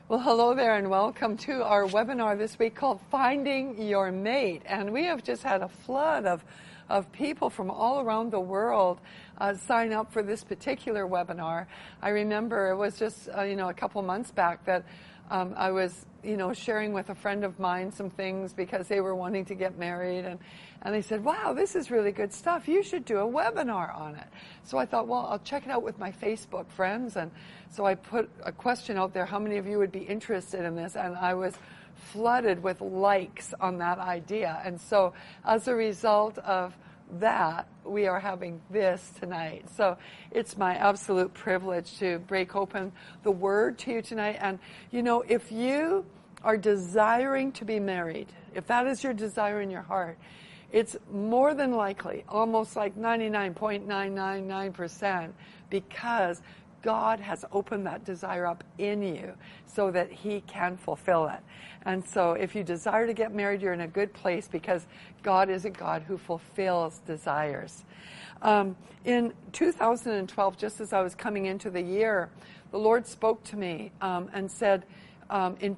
Well, hello there and welcome to our webinar this week called Finding Your Mate. And we have just had a flood of people from all around the world sign up for this particular webinar. I remember it was just, a couple months back that I was, sharing with a friend of mine some things because they were wanting to get married. And they said, wow, this is really good stuff. You should do a webinar on it. So I thought, well, I'll check it out with my Facebook friends. And so I put a question out there, how many of you would be interested in this? And I was flooded with likes on that idea. And so as a result of that, we are having this tonight. So it's my absolute privilege to break open the Word to you tonight. And, if you are desiring to be married, if that is your desire in your heart, it's more than likely, almost like 99.999%, because God has opened that desire up in you so that He can fulfill it. And so if you desire to get married, you're in a good place because God is a God who fulfills desires. In 2012, just as I was coming into the year, the Lord spoke to me and said, in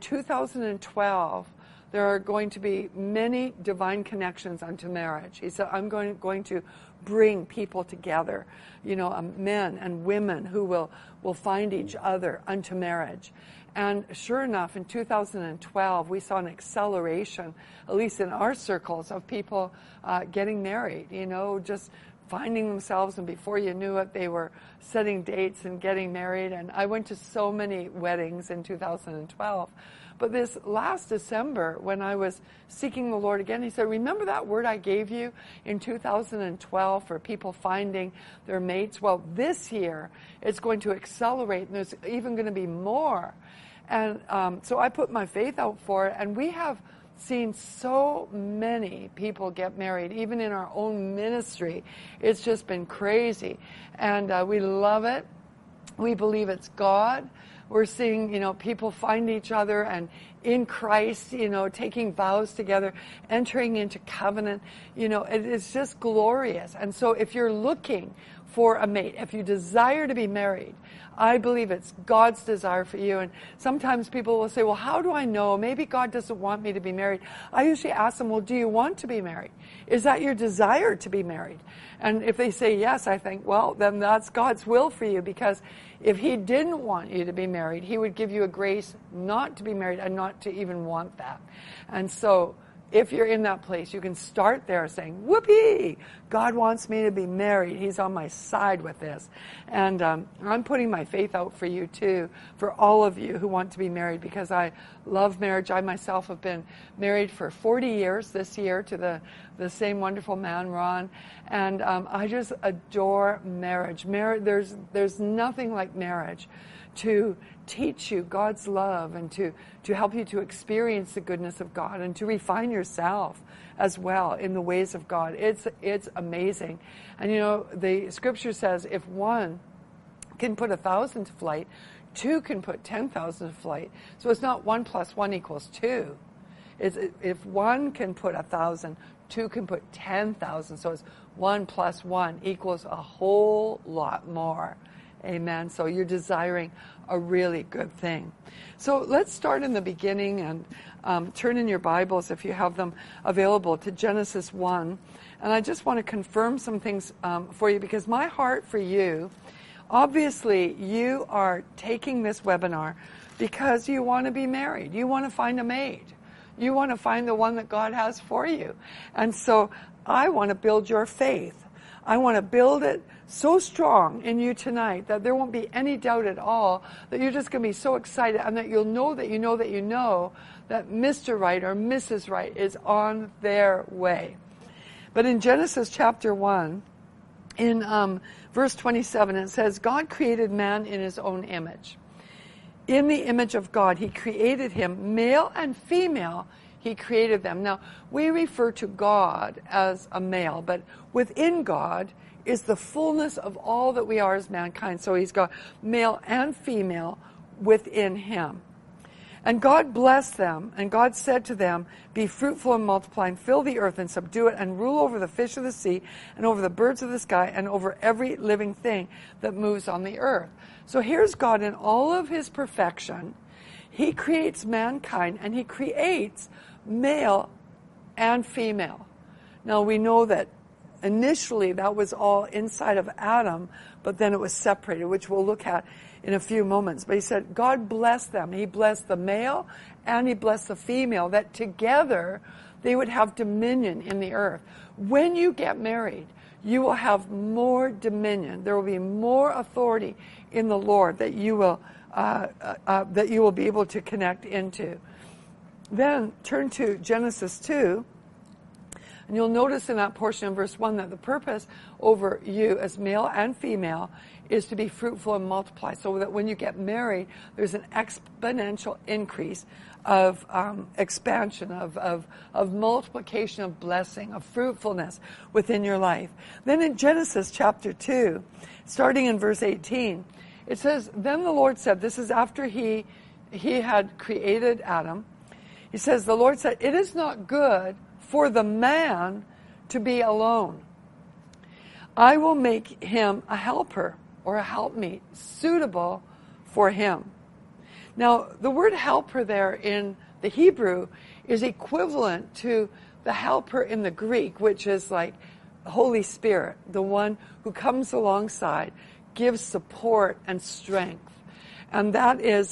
2012, there are going to be many divine connections unto marriage. He said, I'm going to bring people together, men and women who will find each other unto marriage. And sure enough, in 2012, we saw an acceleration, at least in our circles, of people getting married, just finding themselves, and before you knew it, they were setting dates and getting married. And I went to so many weddings in 2012. But this last December, when I was seeking the Lord again, He said, remember that word I gave you in 2012 for people finding their mates? Well, this year, it's going to accelerate, and there's even going to be more. And so I put my faith out for it, and we have seen so many people get married, even in our own ministry. It's just been crazy. And we love it. We believe it's God. We're seeing, people find each other and in Christ, taking vows together, entering into covenant. It is just glorious. And so if you're looking for a mate, if you desire to be married, I believe it's God's desire for you. And sometimes people will say, well, how do I know? Maybe God doesn't want me to be married. I usually ask them, well, do you want to be married? Is that your desire to be married? And if they say yes, I think, well, then that's God's will for you, because if He didn't want you to be married, He would give you a grace not to be married and not to even want that. And so if you're in that place, you can start there saying, whoopee, God wants me to be married. He's on my side with this. And I'm putting my faith out for you too, for all of you who want to be married, because I love marriage. I myself have been married for 40 years this year to the same wonderful man, Ron. And I just adore marriage. There's nothing like marriage to teach you God's love and to help you to experience the goodness of God and to refine yourself as well in the ways of God. It's amazing. And the scripture says if one can put 1,000 to flight, two can put 10,000 to flight. So it's not 1 + 1 = 2. If one can put 1,000, two can put 10,000. So it's 1 + 1 = a whole lot more. Amen. So you're desiring a really good thing. So let's start in the beginning and turn in your Bibles, if you have them available, to Genesis 1. And I just want to confirm some things for you, because my heart for you, obviously you are taking this webinar because you want to be married. You want to find a mate. You want to find the one that God has for you. And so I want to build your faith. I want to build it so strong in you tonight that there won't be any doubt at all, that you're just going to be so excited, and that you'll know that you know that you know that Mr. Right or Mrs. Right is on their way. But in Genesis chapter 1, in verse 27, it says, God created man in His own image. In the image of God, He created him, male and female, He created them. Now, we refer to God as a male, but within God is the fullness of all that we are as mankind. So He's got male and female within Him. And God blessed them, and God said to them, be fruitful and multiply, and fill the earth and subdue it, and rule over the fish of the sea, and over the birds of the sky, and over every living thing that moves on the earth. So here's God in all of His perfection. He creates mankind, and he creates male and female. Now we know that initially that was all inside of Adam, but then it was separated, which we'll look at in a few moments. But he said God blessed them. He blessed the male and he blessed the female, that together they would have dominion in the earth. When you get married, you will have more dominion. There will be more authority in the Lord that you will be able to connect into. Then turn to Genesis 2, and you'll notice in that portion in verse 1 that the purpose over you as male and female is to be fruitful and multiply, so that when you get married, there's an exponential increase of expansion, of multiplication, of blessing, of fruitfulness within your life. Then in Genesis chapter 2, starting in verse 18, it says, then the Lord said, this is after he had created Adam, he says, the Lord said, it is not good for the man to be alone. I will make him a helper, or a helpmeet, suitable for him. Now, the word helper there in the Hebrew is equivalent to the helper in the Greek, which is like Holy Spirit, the one who comes alongside, gives support and strength. And that is,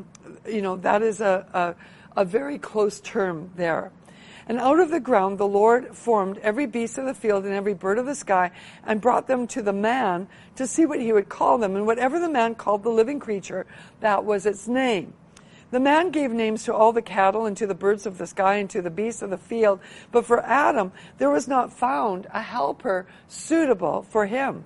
that is a very close term there. And out of the ground the Lord formed every beast of the field and every bird of the sky, and brought them to the man to see what he would call them. And whatever the man called the living creature, that was its name. The man gave names to all the cattle and to the birds of the sky and to the beasts of the field. But for Adam there was not found a helper suitable for him.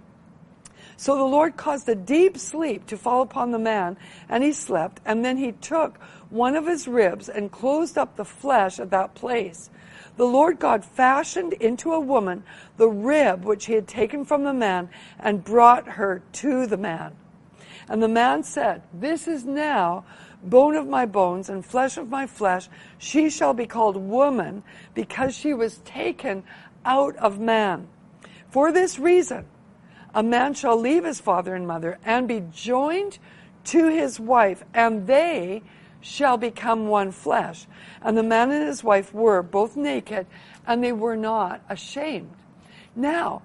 So the Lord caused a deep sleep to fall upon the man, and he slept. And then he took one of his ribs and closed up the flesh at that place. The Lord God fashioned into a woman the rib which he had taken from the man, and brought her to the man. And the man said, this is now bone of my bones and flesh of my flesh. She shall be called woman, because she was taken out of man. For this reason, a man shall leave his father and mother and be joined to his wife, and they shall become one flesh. And the man and his wife were both naked, and they were not ashamed. Now,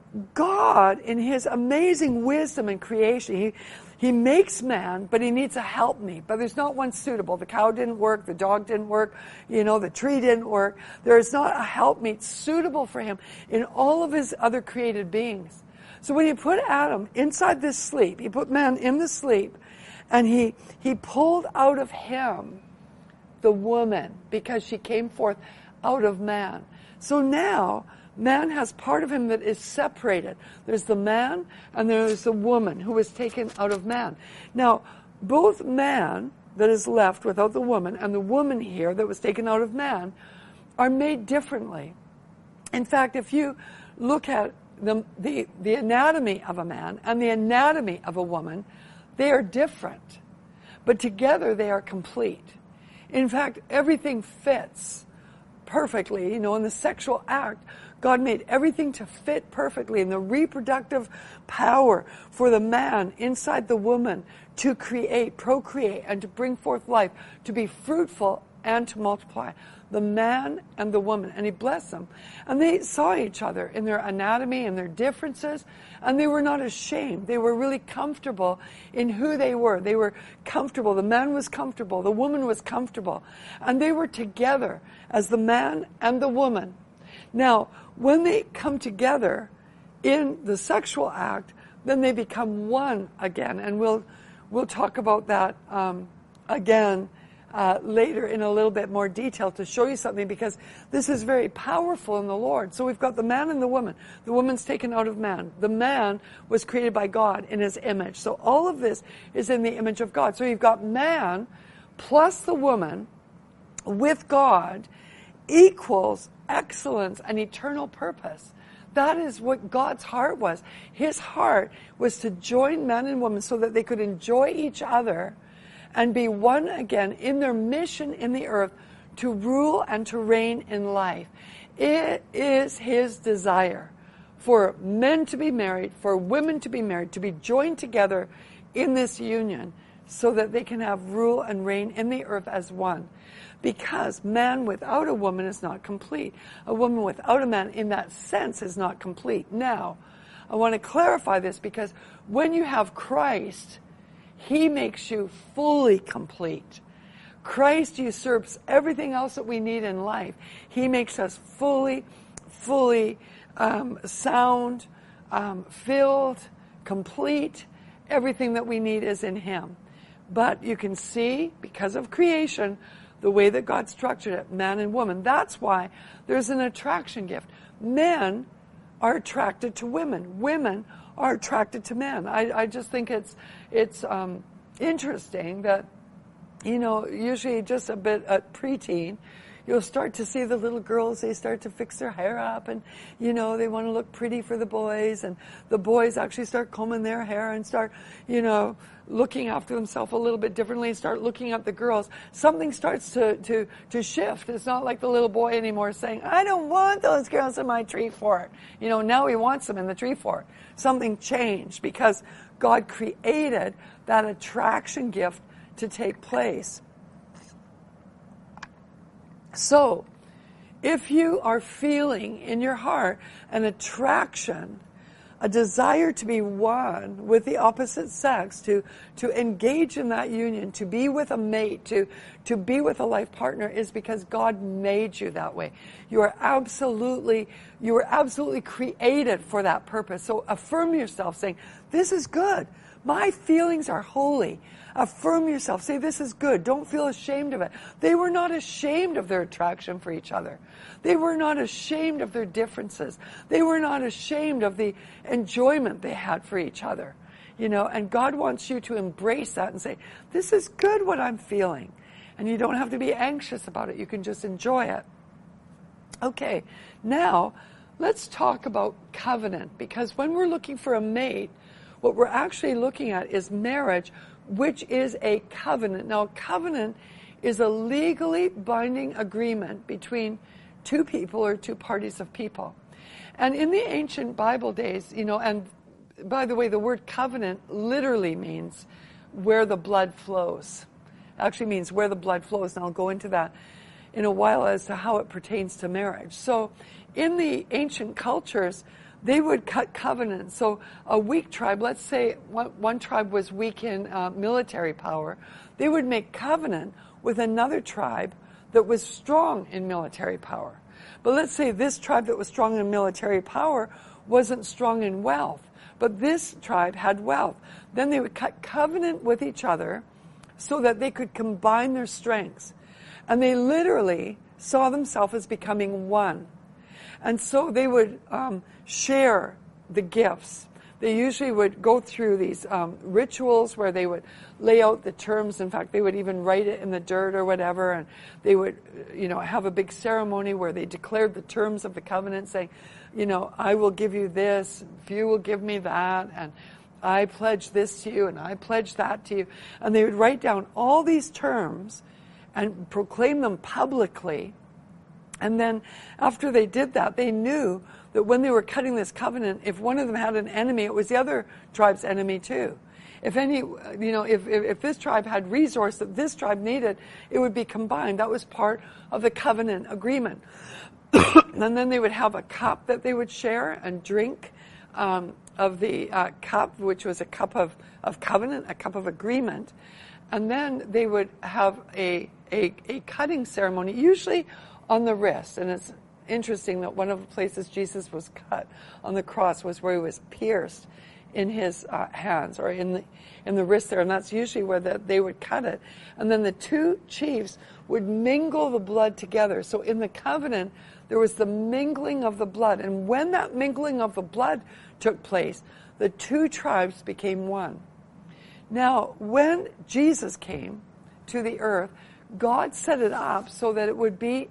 God, in his amazing wisdom and creation, he makes man, but he needs a helpmeet. But there's not one suitable. The cow didn't work, the dog didn't work, the tree didn't work. There is not a helpmeet suitable for him in all of his other created beings. So when he put Adam inside this sleep, he put man in the sleep, and he pulled out of him the woman, because she came forth out of man. So now man has part of him that is separated. There's the man and there's the woman who was taken out of man. Now, both man that is left without the woman and the woman here that was taken out of man are made differently. In fact, if you look at the anatomy of a man and the anatomy of a woman, they are different, but together they are complete. In fact, everything fits perfectly. In the sexual act, God made everything to fit perfectly, and the reproductive power for the man inside the woman to create, procreate, and to bring forth life, to be fruitful and to multiply. The man and the woman, and he blessed them. And they saw each other in their anatomy and their differences, and they were not ashamed. They were really comfortable in who they were. They were comfortable. The man was comfortable. The woman was comfortable. And they were together as the man and the woman. Now, when they come together in the sexual act, then they become one again. And we'll talk about that again later in a little bit more detail to show you something, because this is very powerful in the Lord. So we've got the man and the woman. The woman's taken out of man. The man was created by God in his image. So all of this is in the image of God. So you've got man plus the woman with God equals excellence and eternal purpose. That is what God's heart was. His heart was to join man and woman so that they could enjoy each other and be one again in their mission in the earth to rule and to reign in life. It is his desire for men to be married, for women to be married, to be joined together in this union, so that they can have rule and reign in the earth as one. Because man without a woman is not complete. A woman without a man in that sense is not complete. Now, I want to clarify this because when you have Christ, he makes you fully complete. Christ usurps everything else that we need in life. He makes us fully sound, filled, complete. Everything that we need is in him. But you can see, because of creation, the way that God structured it, man and woman. That's why there's an attraction gift. Men are attracted to women. Women are attracted to men. I just think it's interesting that, usually just a bit at preteen, you'll start to see the little girls, they start to fix their hair up and, they want to look pretty for the boys, and the boys actually start combing their hair and start, looking after themselves a little bit differently, start looking at the girls. Something starts to shift. It's not like the little boy anymore saying, I don't want those girls in my tree fort. Now he wants them in the tree fort. Something changed because God created that attraction gift to take place. So, if you are feeling in your heart an attraction, a desire to be one with the opposite sex, to engage in that union, to be with a mate, to be with a life partner, is because God made you that way. You were absolutely created for that purpose. So affirm yourself saying, this is good. My feelings are holy. Affirm yourself. Say, this is good. Don't feel ashamed of it. They were not ashamed of their attraction for each other. They were not ashamed of their differences. They were not ashamed of the enjoyment they had for each other. And God wants you to embrace that and say, this is good what I'm feeling. And you don't have to be anxious about it. You can just enjoy it. Okay, now let's talk about covenant. Because when we're looking for a mate, what we're actually looking at is marriage, which is a covenant. Now, a covenant is a legally binding agreement between two people or two parties of people. And in the ancient Bible days, and by the way, the word covenant literally means where the blood flows. It actually means where the blood flows, and I'll go into that in a while as to how it pertains to marriage. So in the ancient cultures, they would cut covenants. So a weak tribe, let's say one tribe was weak in military power, they would make covenant with another tribe that was strong in military power. But let's say this tribe that was strong in military power wasn't strong in wealth, but this tribe had wealth. Then they would cut covenant with each other so that they could combine their strengths. And they literally saw themselves as becoming one. And so they would share the gifts. They usually would go through these rituals where they would lay out the terms. In fact, they would even write it in the dirt or whatever, and they would, have a big ceremony where they declared the terms of the covenant, saying, I will give you this, if you will give me that, and I pledge this to you, and I pledge that to you. And they would write down all these terms and proclaim them publicly. And then after they did that, they knew that when they were cutting this covenant, if one of them had an enemy, it was the other tribe's enemy too. If if this tribe had resource that this tribe needed, it would be combined. That was part of the covenant agreement. And then they would have a cup that they would share and drink of the cup, which was a cup of covenant, a cup of agreement. And then they would have a cutting ceremony, usually on the wrist. And it's interesting that one of the places Jesus was cut on the cross was where he was pierced in his hands, or in the wrist there, and that's usually where they would cut it. And then the two chiefs would mingle the blood together. So in the covenant, there was the mingling of the blood. And when that mingling of the blood took place, the two tribes became one. Now, when Jesus came to the earth, God set it up so that it would be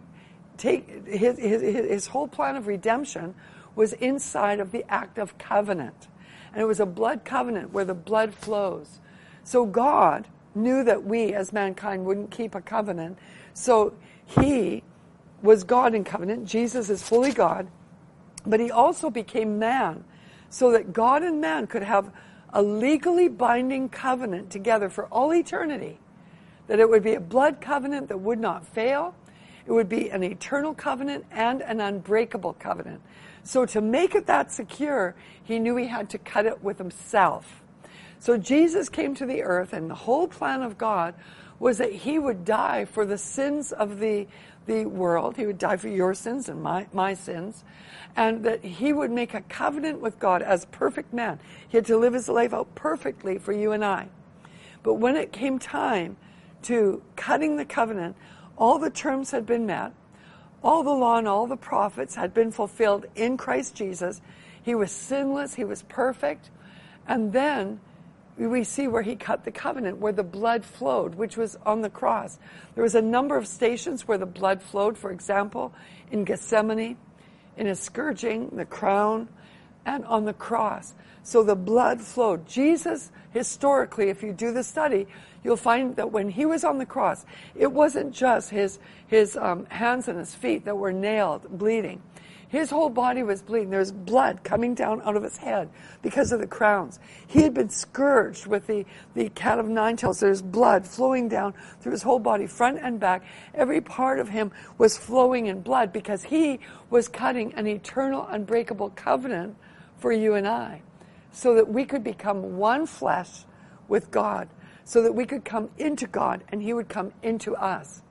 his whole plan of redemption was inside of the act of covenant. And it was a blood covenant where the blood flows. So God knew that we as mankind wouldn't keep a covenant. So he was God in covenant. Jesus is fully God. But he also became man so that God and man could have a legally binding covenant together for all eternity, that it would be a blood covenant that would not fail. It would be an eternal covenant and an unbreakable covenant. So to make it that secure, he knew he had to cut it with himself. So Jesus came to the earth, and the whole plan of God was that he would die for the sins of the world. He would die for your sins and my sins. And that he would make a covenant with God as perfect man. He had to live his life out perfectly for you and I. But when it came time to cutting the covenant, all the terms had been met. All the law and all the prophets had been fulfilled in Christ Jesus. He was sinless. He was perfect. And then we see where he cut the covenant, where the blood flowed, which was on the cross. There was a number of stations where the blood flowed, for example, in Gethsemane, in his scourging, the crown, and on the cross. So the blood flowed. Jesus, historically, if you do the study, you'll find that when he was on the cross, it wasn't just his hands and his feet that were nailed, bleeding. His whole body was bleeding. There was blood coming down out of his head because of the crowns. He had been scourged with the cat of nine tails. There's blood flowing down through his whole body, front and back. Every part of him was flowing in blood because he was cutting an eternal, unbreakable covenant for you and I, so that we could become one flesh with God, so that we could come into God and he would come into us.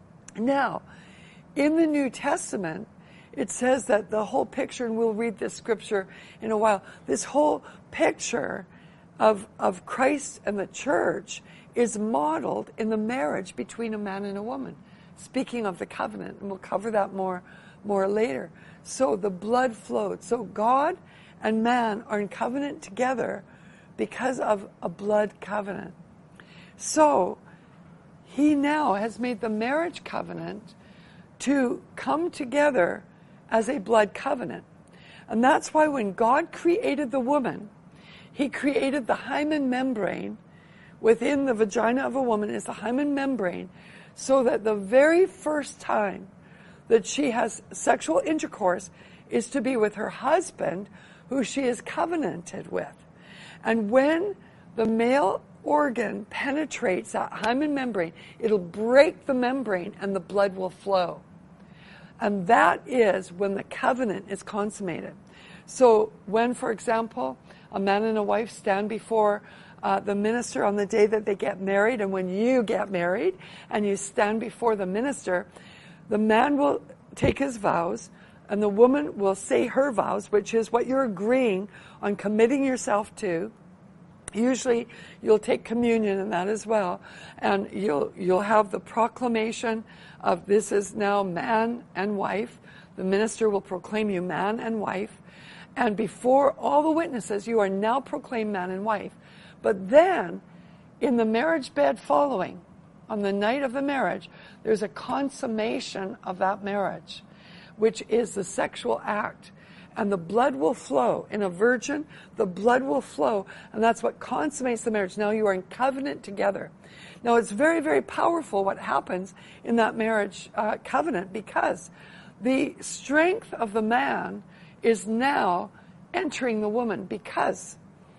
Now, in the New Testament, it says that the whole picture, and we'll read this scripture in a while, this whole picture of Christ and the church is modeled in the marriage between a man and a woman. Speaking of the covenant, and we'll cover that more later. So the blood flowed. So God and man are in covenant together because of a blood covenant. So he now has made the marriage covenant to come together as a blood covenant. And that's why when God created the woman, he created the hymen membrane within the vagina of a woman is the hymen membrane, so that the very first time that she has sexual intercourse is to be with her husband, who she is covenanted with. And when the male organ penetrates that hymen membrane, it'll break the membrane and the blood will flow. And that is when the covenant is consummated. So when, for example, a man and a wife stand before the minister on the day that they get married, and when you get married and you stand before the minister, the man will take his vows and the woman will say her vows, which is what you're agreeing on committing yourself to. Usually you'll take communion in that as well, and you'll have the proclamation of this is now man and wife. The minister will proclaim you man and wife, and before all the witnesses you are now proclaimed man and wife. But then in the marriage bed following, on the night of the marriage, there's a consummation of that marriage, which is the sexual act. And the blood will flow. In a virgin, the blood will flow. And that's what consummates the marriage. Now you are in covenant together. Now it's very, very powerful what happens in that marriage covenant, because the strength of the man is now entering the woman. Because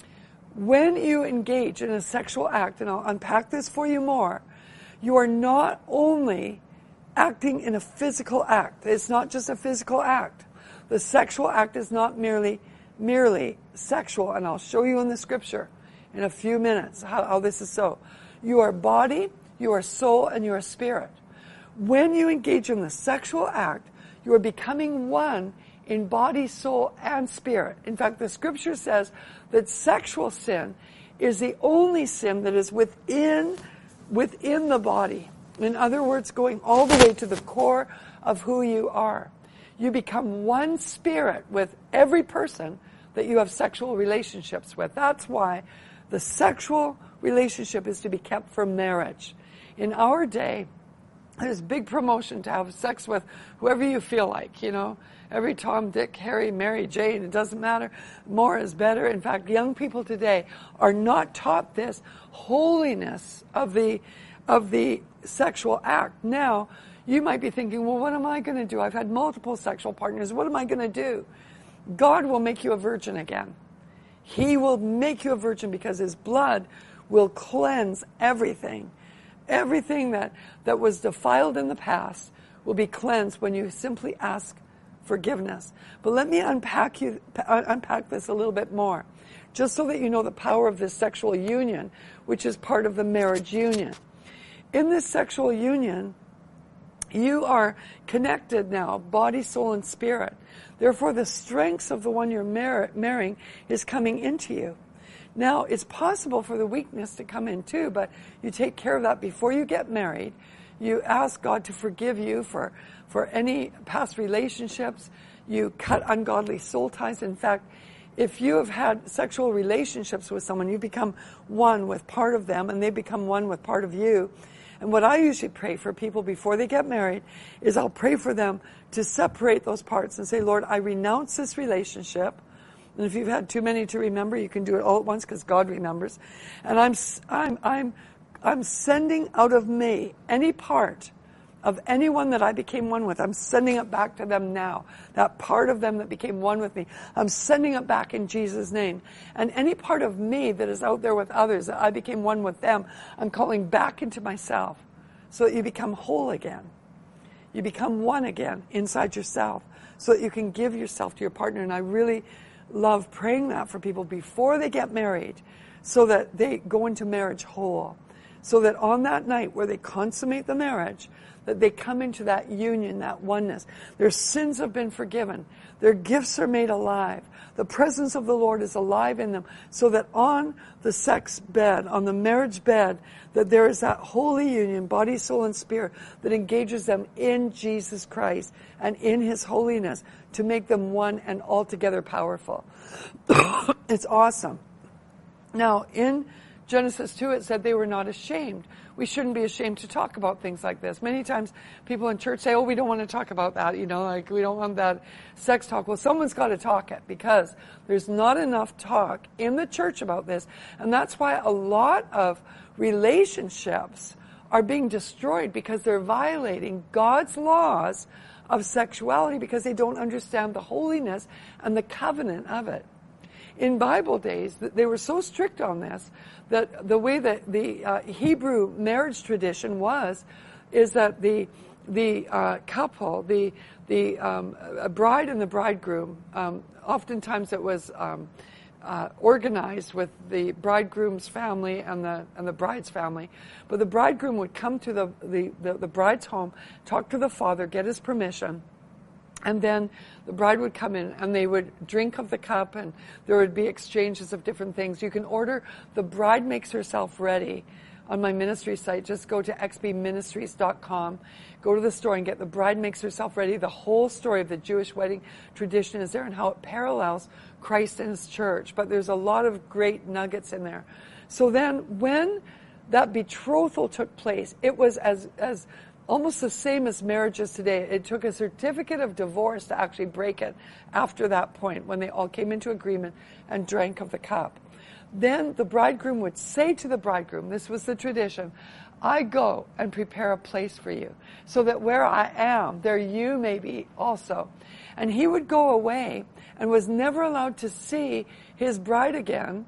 when you engage in a sexual act, and I'll unpack this for you more, you are not only acting in a physical act. It's not just a physical act. The sexual act is not merely sexual, and I'll show you in the scripture in a few minutes how this is so. You are body, you are soul, and you are spirit. When you engage in the sexual act, you are becoming one in body, soul, and spirit. In fact, the scripture says that sexual sin is the only sin that is within the body. In other words, going all the way to the core of who you are. You become one spirit with every person that you have sexual relationships with. That's why the sexual relationship is to be kept for marriage. In our day, there's big promotion to have sex with whoever you feel like, you know. Every Tom, Dick, Harry, Mary, Jane, it doesn't matter. More is better. In fact, young people today are not taught this holiness of the sexual act. Now, you might be thinking, well, what am I going to do? I've had multiple sexual partners. What am I going to do? God will make you a virgin again. He will make you a virgin because his blood will cleanse everything. Everything that was defiled in the past will be cleansed when you simply ask forgiveness. But let me unpack this a little bit more, just so that you know the power of this sexual union, which is part of the marriage union. In this sexual union, you are connected now, body, soul, and spirit. Therefore, the strengths of the one you're marrying is coming into you. Now, it's possible for the weakness to come in too, but you take care of that before you get married. You ask God to forgive you for any past relationships. You cut ungodly soul ties. In fact, if you have had sexual relationships with someone, you become one with part of them, and they become one with part of you. And what I usually pray for people before they get married is I'll pray for them to separate those parts and say, Lord, I renounce this relationship. And if you've had too many to remember, you can do it all at once because God remembers. And I'm sending out of me any part of anyone that I became one with. I'm sending it back to them now. That part of them that became one with me, I'm sending it back in Jesus' name. And any part of me that is out there with others, that I became one with them, I'm calling back into myself so that you become whole again. You become one again inside yourself so that you can give yourself to your partner. And I really love praying that for people before they get married so that they go into marriage whole. So that on that night where they consummate the marriage, that they come into that union, that oneness. Their sins have been forgiven. Their gifts are made alive. The presence of the Lord is alive in them. So that on the sex bed, on the marriage bed, that there is that holy union, body, soul, and spirit, that engages them in Jesus Christ and in his holiness to make them one and altogether powerful. It's awesome. Now, in Genesis 2, it said they were not ashamed. We shouldn't be ashamed to talk about things like this. Many times people in church say, oh, we don't want to talk about that, like we don't want that sex talk. Well, someone's got to talk it because there's not enough talk in the church about this. And that's why a lot of relationships are being destroyed because they're violating God's laws of sexuality because they don't understand the holiness and the covenant of it. In Bible days, they were so strict on this that the way that the Hebrew marriage tradition is that the couple, the bride and the bridegroom, oftentimes it was organized with the bridegroom's family and the bride's family, but the bridegroom would come to the bride's home, talk to the father, get his permission. And then the bride would come in and they would drink of the cup and there would be exchanges of different things. You can order The Bride Makes Herself Ready on my ministry site. Just go to xbministries.com. Go to the store and get The Bride Makes Herself Ready. The whole story of the Jewish wedding tradition is there and how it parallels Christ and his church. But there's a lot of great nuggets in there. So then when that betrothal took place, it was as almost the same as marriages today. It took a certificate of divorce to actually break it after that point when they all came into agreement and drank of the cup. Then the bridegroom would say to the bridegroom, this was the tradition, I go and prepare a place for you so that where I am, there you may be also. And he would go away and was never allowed to see his bride again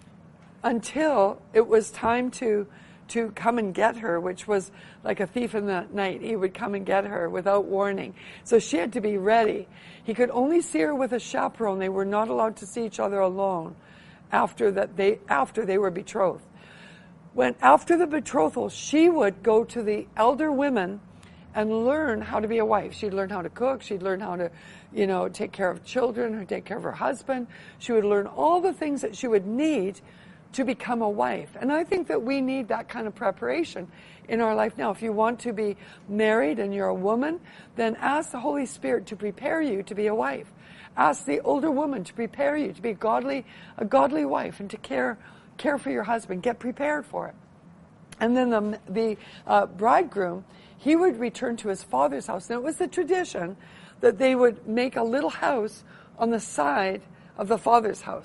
until it was time to come and get her, which was like a thief in the night. He would come and get her without warning. So she had to be ready. He could only see her with a chaperone. They were not allowed to see each other alone after they were betrothed. After the betrothal, she would go to the elder women and learn how to be a wife. She'd learn how to cook. She'd learn how to, take care of children or take care of her husband. She would learn all the things that she would need to become a wife. And I think that we need that kind of preparation in our life now. If you want to be married and you're a woman, then ask the Holy Spirit to prepare you to be a wife. Ask the older woman to prepare you to be a godly wife and to care for your husband. Get prepared for it. And then the bridegroom, he would return to his father's house. And it was the tradition that they would make a little house on the side of the father's house.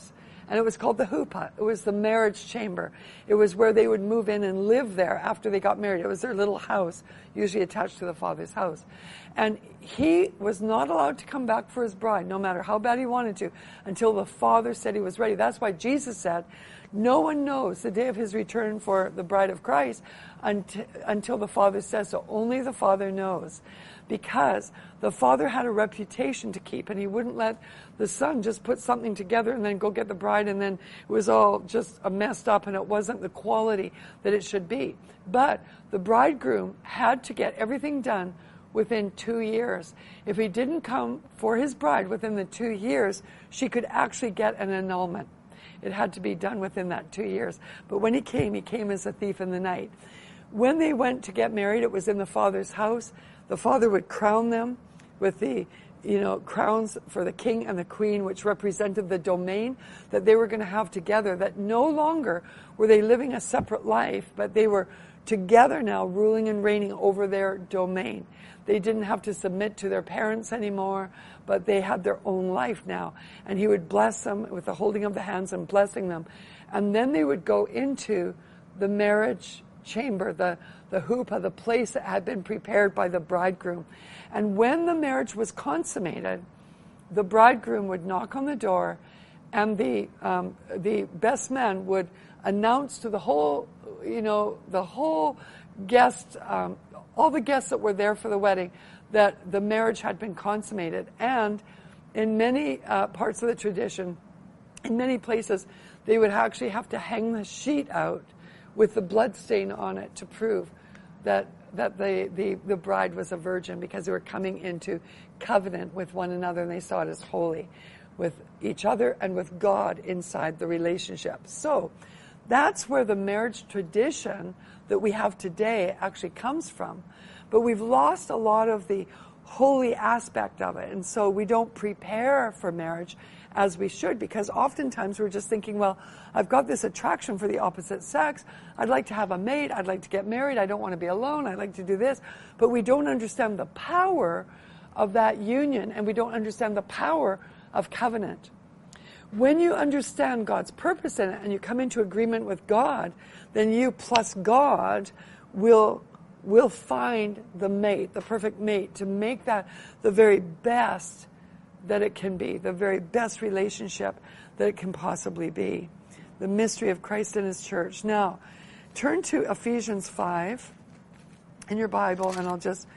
And it was called the huppah. It was the marriage chamber. It was where they would move in and live there after they got married. It was their little house, usually attached to the father's house. And he was not allowed to come back for his bride, no matter how bad he wanted to, until the father said he was ready. That's why Jesus said, no one knows the day of his return for the bride of Christ until the Father says so. Only the Father knows. Because the Father had a reputation to keep, and he wouldn't let the Son just put something together and then go get the bride, and then it was all just messed up, and it wasn't the quality that it should be. But the bridegroom had to get everything done within 2 years. If he didn't come for his bride within the 2 years, she could actually get an annulment. It had to be done within that 2 years. But when he came as a thief in the night. When they went to get married, it was in the father's house. The father would crown them with the, crowns for the king and the queen, which represented the domain that they were going to have together, that no longer were they living a separate life, but they were together now, ruling and reigning over their domain. They didn't have to submit to their parents anymore, but they had their own life now. And he would bless them with the holding of the hands and blessing them. And then they would go into the marriage chamber, the huppah, the place that had been prepared by the bridegroom. And when the marriage was consummated, the bridegroom would knock on the door, and the best man would announce to the whole guest, all the guests that were there for the wedding, that the marriage had been consummated. And in many parts of the tradition, in many places, they would actually have to hang the sheet out with the blood stain on it to prove that the bride was a virgin, because they were coming into covenant with one another, and they saw it as holy with each other and with God inside the relationship. So that's where the marriage tradition that we have today actually comes from. But we've lost a lot of the holy aspect of it. And so we don't prepare for marriage as we should, because oftentimes we're just thinking, well, I've got this attraction for the opposite sex. I'd like to have a mate. I'd like to get married. I don't want to be alone. I'd like to do this. But we don't understand the power of that union, and we don't understand the power of covenant. When you understand God's purpose in it and you come into agreement with God, then you plus God will find the mate, the perfect mate, to make that the very best that it can be, the very best relationship that it can possibly be. The mystery of Christ and His church. Now, turn to Ephesians 5 in your Bible, and I'll just,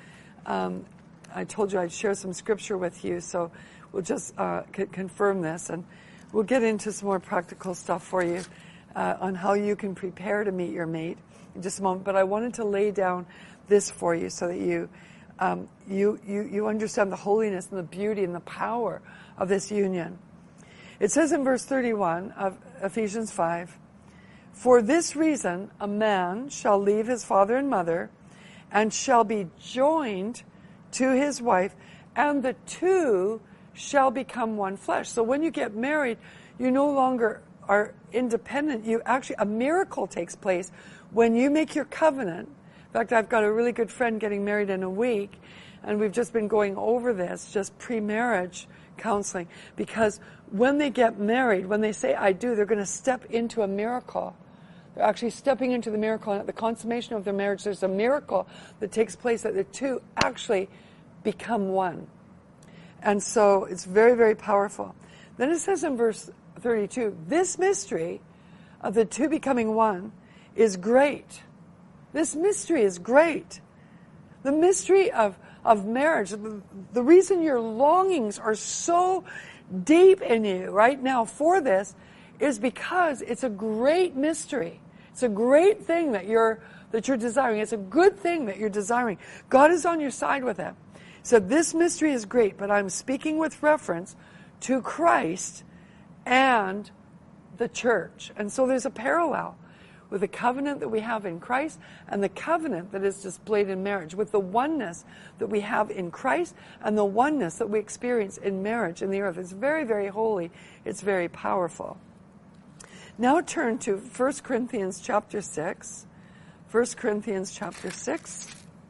I told you I'd share some scripture with you, so we'll just confirm this, and we'll get into some more practical stuff for you on how you can prepare to meet your mate in just a moment. But I wanted to lay down this for you so that you understand the holiness and the beauty and the power of this union. It says in verse 31 of Ephesians 5, "For this reason a man shall leave his father and mother and shall be joined to his wife, and the two shall become one flesh." So when you get married, you no longer are independent. You actually, a miracle takes place when you make your covenant. In fact, I've got a really good friend getting married in a week, and we've just been going over this, just pre-marriage counseling, because when they get married, when they say "I do," they're going to step into a miracle. They're actually stepping into the miracle, and at the consummation of their marriage, there's a miracle that takes place that the two actually become one. And so it's very, very powerful. Then it says in verse 32, "This mystery of the two becoming one is great." This mystery is great. The mystery of marriage, the reason your longings are so deep in you right now for this is because it's a great mystery. It's a great thing that you're desiring. It's a good thing that you're desiring. God is on your side with it. So this mystery is great, but I'm speaking with reference to Christ and the church. And so there's a parallel with the covenant that we have in Christ and the covenant that is displayed in marriage, with the oneness that we have in Christ and the oneness that we experience in marriage in the earth. It's very, very holy. It's very powerful. Now turn to 1 Corinthians chapter 6. 1 Corinthians chapter 6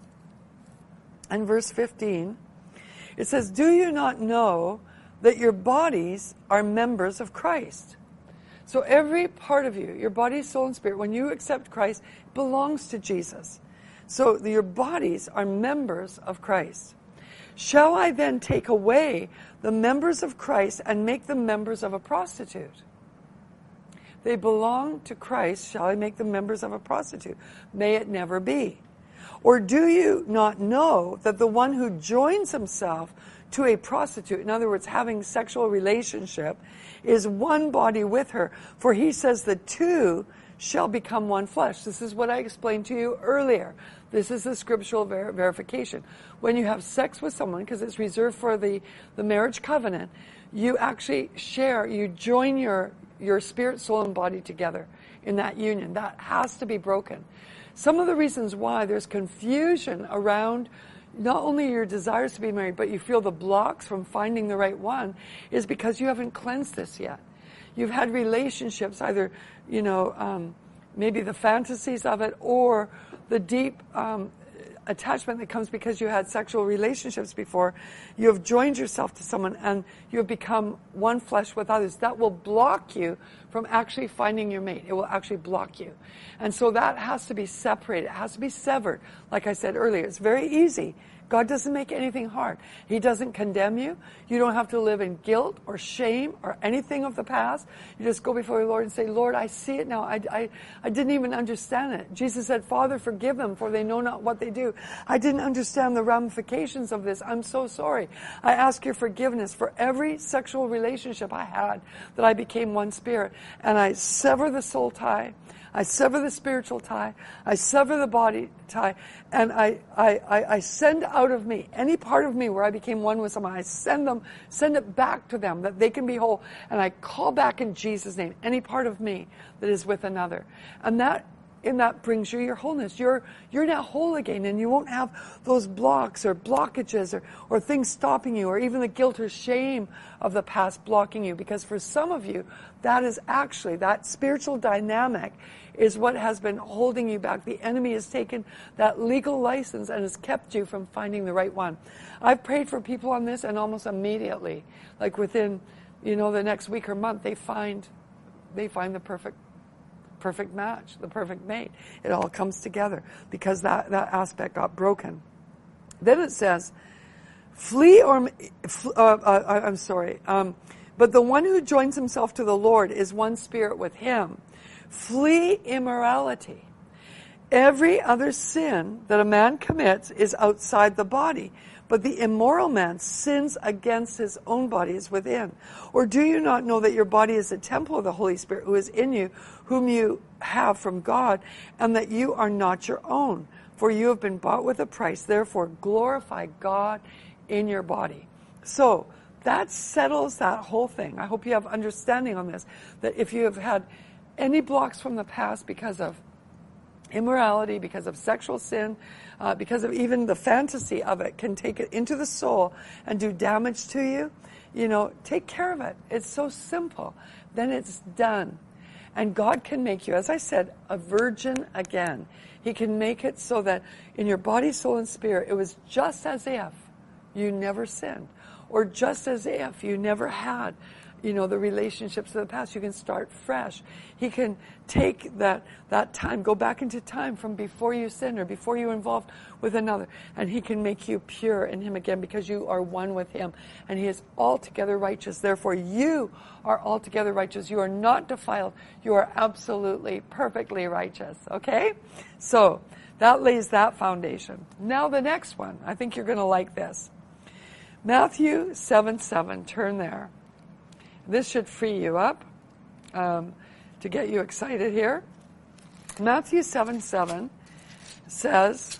and verse 15. It says, "Do you not know that your bodies are members of Christ?" So every part of you, your body, soul, and spirit, when you accept Christ, belongs to Jesus. So your bodies are members of Christ. Shall I then take away the members of Christ and make them members of a prostitute? They belong to Christ. Shall I make them members of a prostitute? May it never be. Or do you not know that the one who joins himself to a prostitute, in other words, having sexual relationship, is one body with her? For he says the two shall become one flesh. This is what I explained to you earlier. This is the scriptural verification. When you have sex with someone, because it's reserved for the marriage covenant, you actually share, you join your spirit, soul, and body together in that union. That has to be broken. Some of the reasons why there's confusion around not only your desires to be married, but you feel the blocks from finding the right one, is because you haven't cleansed this yet. You've had relationships, either, maybe the fantasies of it, or the deep attachment that comes because you had sexual relationships before. You have joined yourself to someone and you have become one flesh with others. That will block you from actually finding your mate. It will actually block you. And so that has to be separated. It has to be severed. Like I said earlier, it's very easy. God doesn't make anything hard. He doesn't condemn you. You don't have to live in guilt or shame or anything of the past. You just go before the Lord and say, Lord, I see it now. I didn't even understand it. Jesus said, Father, forgive them, for they know not what they do. I didn't understand the ramifications of this. I'm so sorry. I ask your forgiveness for every sexual relationship I had that I became one spirit. And I sever the soul tie. I sever the spiritual tie. I sever the body tie. And I send out of me any part of me where I became one with someone. I send it back to them that they can be whole. And I call back in Jesus' name any part of me that is with another. And that brings you your wholeness. You're now whole again, and you won't have those blocks or blockages or things stopping you, or even the guilt or shame of the past blocking you. Because for some of you, that is actually, that spiritual dynamic is what has been holding you back. The enemy has taken that legal license and has kept you from finding the right one. I've prayed for people on this, and almost immediately, like within, the next week or month, they find the perfect match, the perfect mate. It all comes together because that aspect got broken. Then it says, but the one who joins himself to the Lord is one spirit with him. Flee immorality. Every other sin that a man commits is outside the body, but the immoral man sins against his own body, is within. Or do you not know that your body is a temple of the Holy Spirit who is in you, whom you have from God, and that you are not your own? For you have been bought with a price. Therefore, glorify God in your body. So that settles that whole thing. I hope you have understanding on this, that if you have had any blocks from the past because of immorality, because of sexual sin, because of even the fantasy of it, can take it into the soul and do damage to you, take care of it. It's so simple. Then it's done. And God can make you, as I said, a virgin again. He can make it so that in your body, soul, and spirit, it was just as if you never sinned, or just as if you never had the relationships of the past. You can start fresh. He can take that time, go back into time from before you sinned or before you were involved with another, and he can make you pure in him again because you are one with him, and he is altogether righteous. Therefore, you are altogether righteous. You are not defiled. You are absolutely, perfectly righteous. Okay? So, that lays that foundation. Now the next one. I think you're going to like this. Matthew 7:7. Turn there. This should free you up to get you excited here. Matthew 7:7 says,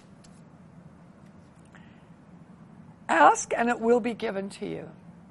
ask and it will be given to you.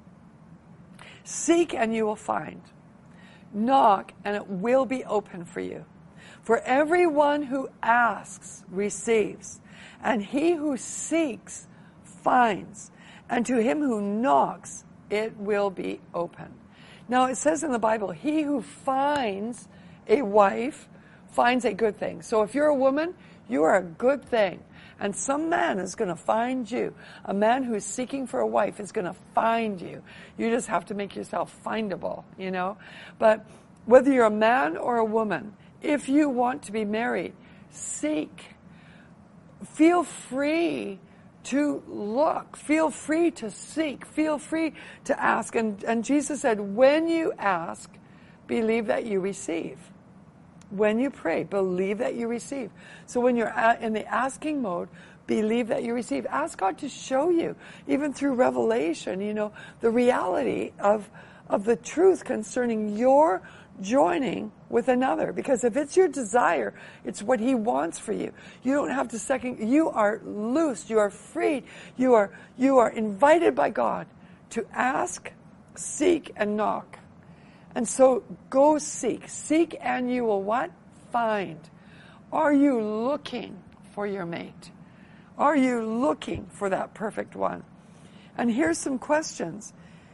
Seek and you will find. Knock and it will be open for you. For everyone who asks receives, and he who seeks finds, and to him who knocks it will be open. Now, it says in the Bible, he who finds a wife finds a good thing. So if you're a woman, you are a good thing. And some man is going to find you. A man who's seeking for a wife is going to find you. You just have to make yourself findable, But Whether you're a man or a woman, if you want to be married, seek. Feel free to look. Feel free to seek. Feel free to ask. And Jesus said, when you ask, believe that you receive. When you pray, believe that you receive. So when you're in the asking mode, believe that you receive. Ask God to show you, even through revelation, the reality of the truth concerning your joining with another. Because if it's your desire, it's what He wants for you. You don't have to you are loosed, you are freed, you are invited by God to ask, seek, and knock. And so go seek. Seek and you will what? Find. Are you looking for your mate? Are you looking for that perfect one? And here's some questions.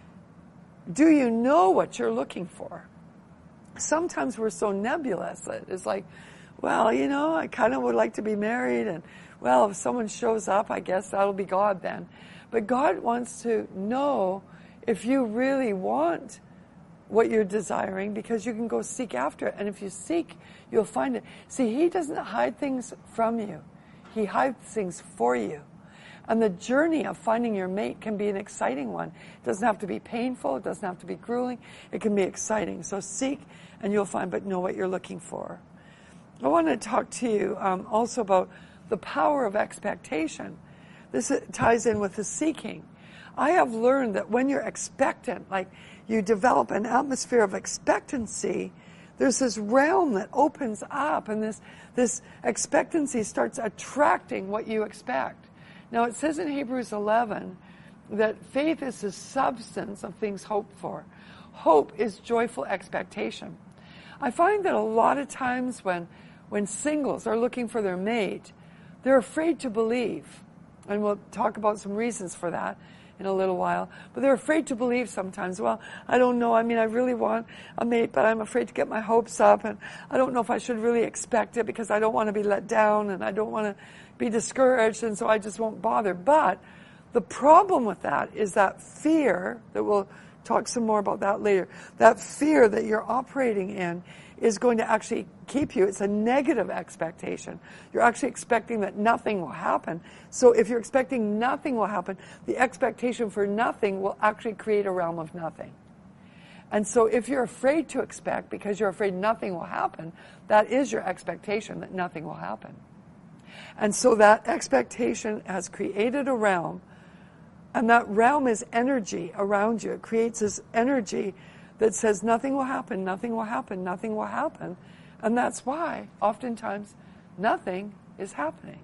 Do you know what you're looking for? Sometimes we're so nebulous that it's like, well, I kind of would like to be married, and well, if someone shows up, I guess that'll be God then. But God wants to know if you really want what you're desiring, because you can go seek after it. And if you seek, you'll find it. See, He doesn't hide things from you. He hides things for you. And the journey of finding your mate can be an exciting one. It doesn't have to be painful. It doesn't have to be grueling. It can be exciting. So seek and you'll find, but know what you're looking for. I want to talk to you also about the power of expectation. This ties in with the seeking. I have learned that when you're expectant, like you develop an atmosphere of expectancy, there's this realm that opens up, and this expectancy starts attracting what you expect. Now, it says in Hebrews 11 that faith is the substance of things hoped for. Hope is joyful expectation. I find that a lot of times when singles are looking for their mate, they're afraid to believe. And we'll talk about some reasons for that in a little while. But they're afraid to believe sometimes. Well, I don't know. I mean, I really want a mate, but I'm afraid to get my hopes up. And I don't know if I should really expect it because I don't want to be let down and I don't want to be discouraged, and so I just won't bother. But the problem with that is that fear, that we'll talk some more about that later, that fear that you're operating in is going to actually keep you. It's a negative expectation. You're actually expecting that nothing will happen. So if you're expecting nothing will happen, the expectation for nothing will actually create a realm of nothing. And so if you're afraid to expect because you're afraid nothing will happen, that is your expectation that nothing will happen. And so that expectation has created a realm, and that realm is energy around you. It creates this energy that says nothing will happen, nothing will happen, nothing will happen. And that's why oftentimes nothing is happening.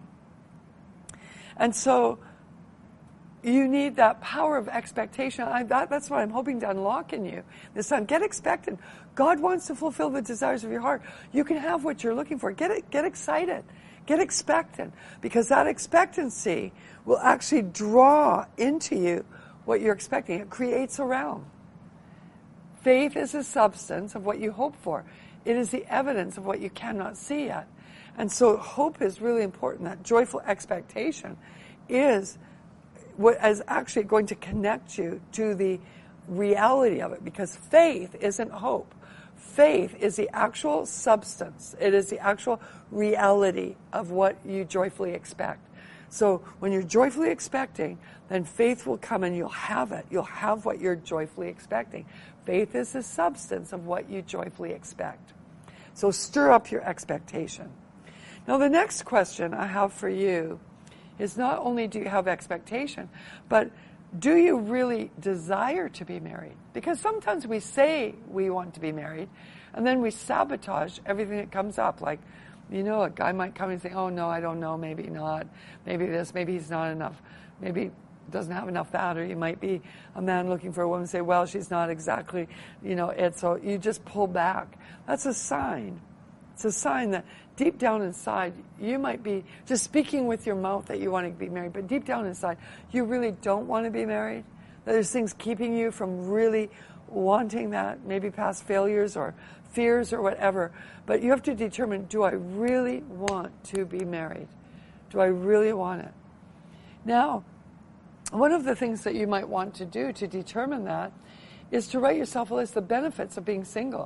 And so you need that power of expectation. That's what I'm hoping to unlock in you this time. Get expectant. God wants to fulfill the desires of your heart. You can have what you're looking for. Get excited. Get expectant, because that expectancy will actually draw into you what you're expecting. It creates a realm. Faith is a substance of what you hope for. It is the evidence of what you cannot see yet. And so hope is really important. That joyful expectation is what is actually going to connect you to the reality of it, because faith isn't hope. Faith is the actual substance. It is the actual reality of what you joyfully expect. So when you're joyfully expecting, then faith will come and you'll have it. You'll have what you're joyfully expecting. Faith is the substance of what you joyfully expect. So stir up your expectation. Now the next question I have for you is not only do you have expectation, but do you really desire to be married? Because sometimes we say we want to be married, and then we sabotage everything that comes up. Like, a guy might come and say, oh, no, I don't know, maybe not. Maybe this, maybe he's not enough. Maybe doesn't have enough that. Or you might be a man looking for a woman and say, well, she's not exactly, it. So you just pull back. That's a sign. It's a sign that deep down inside, you might be just speaking with your mouth that you want to be married, but deep down inside, you really don't want to be married. There's things keeping you from really wanting that, maybe past failures or fears or whatever. But you have to determine, do I really want to be married? Do I really want it? Now, one of the things that you might want to do to determine that is to write yourself a list of benefits of being single.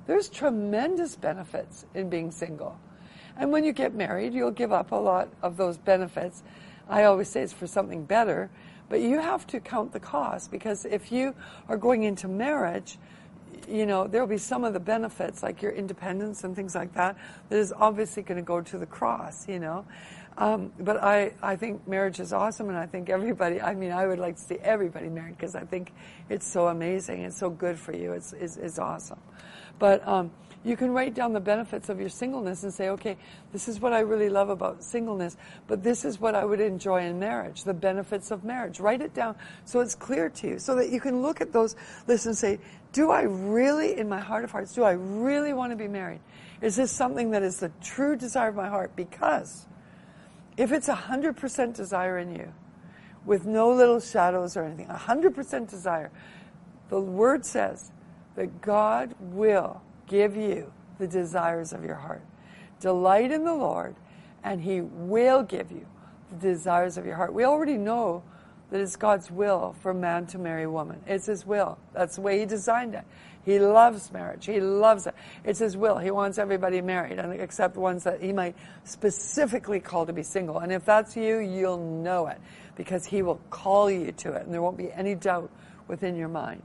There's tremendous benefits in being single. And when you get married, you'll give up a lot of those benefits. I always say it's for something better, but you have to count the cost, because if you are going into marriage, there'll be some of the benefits, like your independence and things like that is obviously going to go to the cross, But I think marriage is awesome, and I think everybody, I would like to see everybody married, because I think it's so amazing. It's so good for you. It's awesome. But you can write down the benefits of your singleness and say, okay, this is what I really love about singleness, but this is what I would enjoy in marriage, the benefits of marriage. Write it down so it's clear to you, so that you can look at those lists and say, do I really, in my heart of hearts, do I really want to be married? Is this something that is the true desire of my heart? Because if it's 100% desire in you, with no little shadows or anything, 100% desire, the Word says that God will give you the desires of your heart. Delight in the Lord, and He will give you the desires of your heart. We already know that it's God's will for man to marry woman. It's His will. That's the way He designed it. He loves marriage. He loves it. It's His will. He wants everybody married, and except ones that He might specifically call to be single. And if that's you, you'll know it, because He will call you to it, and there won't be any doubt within your mind.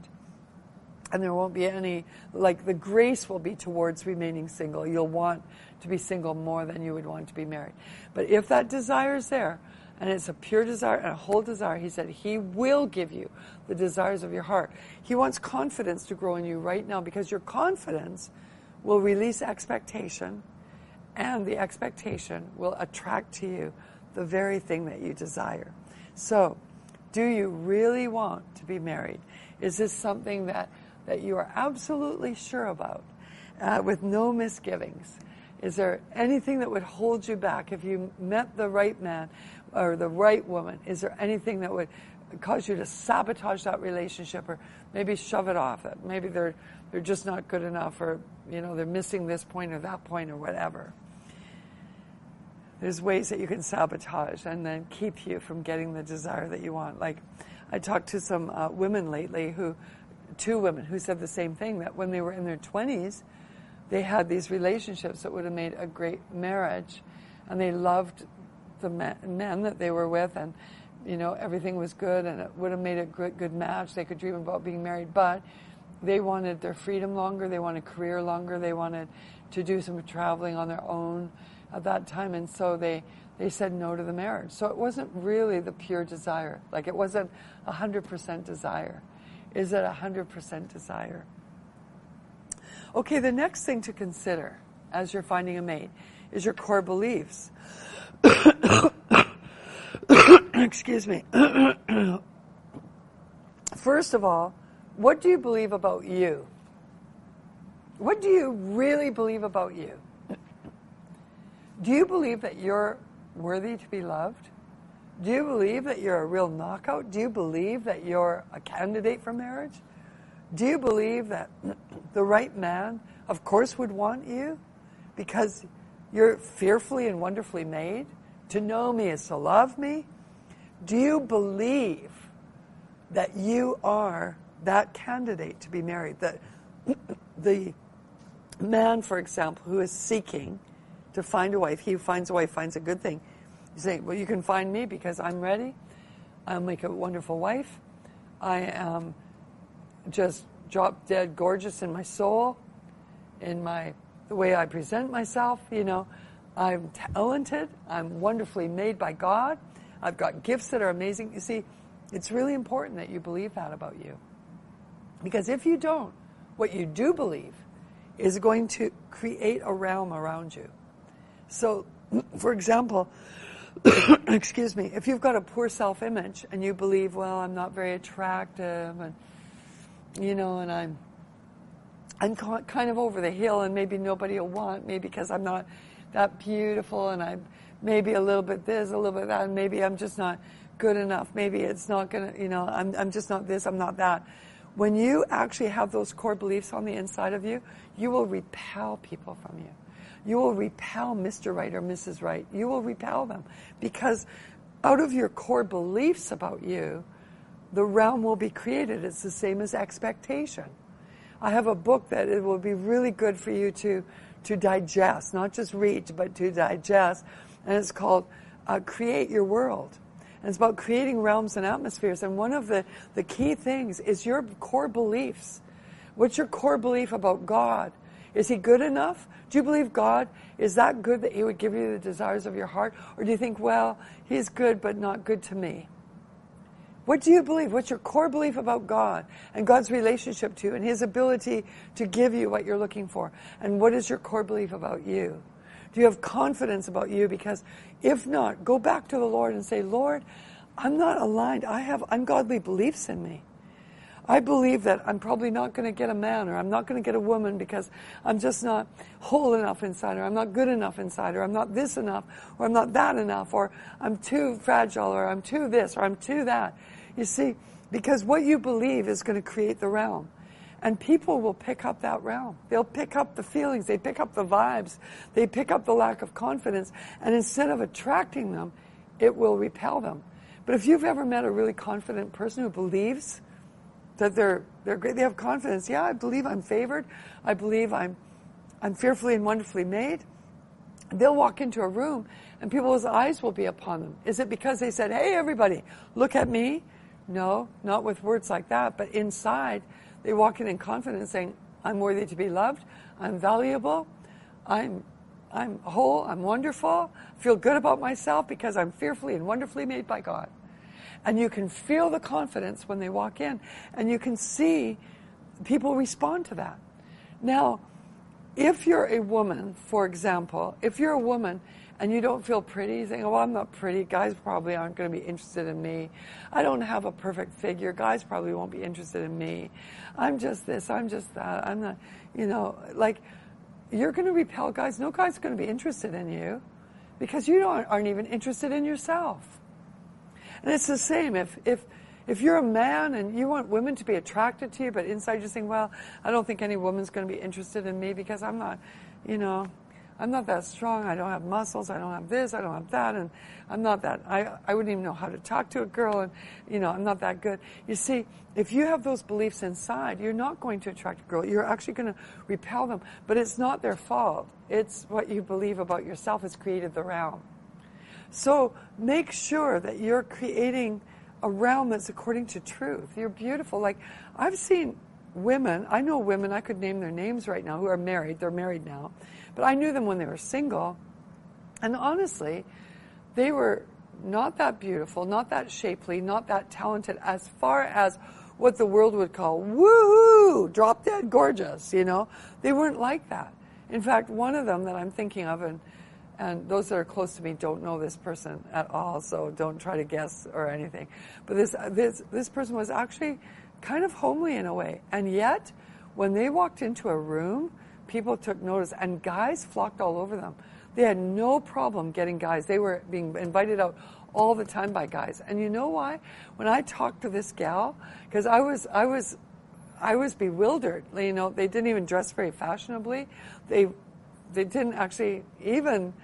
And there won't be any, the grace will be towards remaining single. You'll want to be single more than you would want to be married. But if that desire is there, and it's a pure desire and a whole desire, He said He will give you the desires of your heart. He wants confidence to grow in you right now, because your confidence will release expectation, and the expectation will attract to you the very thing that you desire. So, do you really want to be married? Is this something that you are absolutely sure about, with no misgivings? Is there anything that would hold you back if you met the right man or the right woman? Is there anything that would cause you to sabotage that relationship, or maybe shove it off? Maybe they're just not good enough, or they're missing this point or that point or whatever. There's ways that you can sabotage and then keep you from getting the desire that you want. Like, I talked to some women lately, two women who said the same thing, that when they were in their 20s, they had these relationships that would have made a great marriage, and they loved the men that they were with, and everything was good, and it would have made a good match. They could dream about being married, but they wanted their freedom longer, they wanted career longer, they wanted to do some traveling on their own at that time, and so they said no to the marriage. So it wasn't really the pure desire. It wasn't 100% desire. Is it 100% desire? Okay, the next thing to consider as you're finding a mate is your core beliefs. Excuse me. First of all, what do you believe about you? What do you really believe about you? Do you believe that you're worthy to be loved? Do you believe that you're a real knockout? Do you believe that you're a candidate for marriage? Do you believe that the right man, of course, would want you because you're fearfully and wonderfully made? To know me is to love me. Do you believe that you are that candidate to be married? That the man, for example, who is seeking to find a wife, he who finds a wife finds a good thing. You say, well, you can find me because I'm ready. I'll make a wonderful wife. I am just drop dead gorgeous in my soul, in the way I present myself. I'm talented. I'm wonderfully made by God. I've got gifts that are amazing. You see, it's really important that you believe that about you. Because if you don't, what you do believe is going to create a realm around you. So, for example, excuse me, if you've got a poor self-image and you believe, well, I'm not very attractive, and and I'm kind of over the hill, and maybe nobody will want me because I'm not that beautiful, and I'm maybe a little bit this, a little bit that, and maybe I'm just not good enough. Maybe it's not gonna, I'm just not this, I'm not that. When you actually have those core beliefs on the inside of you, you will repel people from you. You will repel Mr. Right or Mrs. Right. You will repel them because out of your core beliefs about you, the realm will be created. It's the same as expectation. I have a book that it will be really good for you to digest, not just read, but to digest. And it's called Create Your World. And it's about creating realms and atmospheres. And one of the key things is your core beliefs. What's your core belief about God? Is He good enough? Do you believe God is that good that He would give you the desires of your heart? Or do you think, well, He's good but not good to me? What do you believe? What's your core belief about God and God's relationship to you and His ability to give you what you're looking for? And what is your core belief about you? Do you have confidence about you? Because if not, go back to the Lord and say, Lord, I'm not aligned. I have ungodly beliefs in me. I believe that I'm probably not going to get a man, or I'm not going to get a woman because I'm just not whole enough inside, or I'm not good enough inside, or I'm not this enough, or I'm not that enough, or I'm too fragile, or I'm too this, or I'm too that. You see, because what you believe is going to create the realm. And people will pick up that realm. They'll pick up the feelings. They pick up the vibes. They pick up the lack of confidence. And instead of attracting them, it will repel them. But if you've ever met a really confident person who believes that they're great, they have confidence. Yeah, I believe I'm favored. I believe I'm fearfully and wonderfully made. They'll walk into a room and people's eyes will be upon them. Is it because they said, hey, everybody, look at me? No, not with words like that. But inside, they walk in confidence saying, I'm worthy to be loved. I'm valuable. I'm whole. I'm wonderful. I feel good about myself because I'm fearfully and wonderfully made by God. And you can feel the confidence when they walk in. And you can see people respond to that. Now, if you're a woman, for example, if you're a woman and you don't feel pretty, you think, oh, I'm not pretty, guys probably aren't going to be interested in me. I don't have a perfect figure, guys probably won't be interested in me. I'm just this, I'm just that, I'm not, you're going to repel guys. No guy's going to be interested in you because you aren't even interested in yourself. And it's the same. If you're a man and you want women to be attracted to you, but inside you're saying, well, I don't think any woman's going to be interested in me because I'm not, I'm not that strong. I don't have muscles. I don't have this. I don't have that. And I'm not that. I wouldn't even know how to talk to a girl. And, I'm not that good. You see, if you have those beliefs inside, you're not going to attract a girl. You're actually going to repel them. But it's not their fault. It's what you believe about yourself has created the realm. So make sure that you're creating a realm that's according to truth. You're beautiful. Like, I've seen women, I know women, I could name their names right now, who are married. They're married now. But I knew them when they were single. And honestly, they were not that beautiful, not that shapely, not that talented as far as what the world would call, woohoo, drop dead gorgeous, They weren't like that. In fact, one of them that I'm thinking of, and those that are close to me don't know this person at all, so don't try to guess or anything. But this person was actually kind of homely in a way. And yet, when they walked into a room, people took notice, and guys flocked all over them. They had no problem getting guys. They were being invited out all the time by guys. And you know why? When I talked to this gal, because I was bewildered. They didn't even dress very fashionably. They didn't actually even,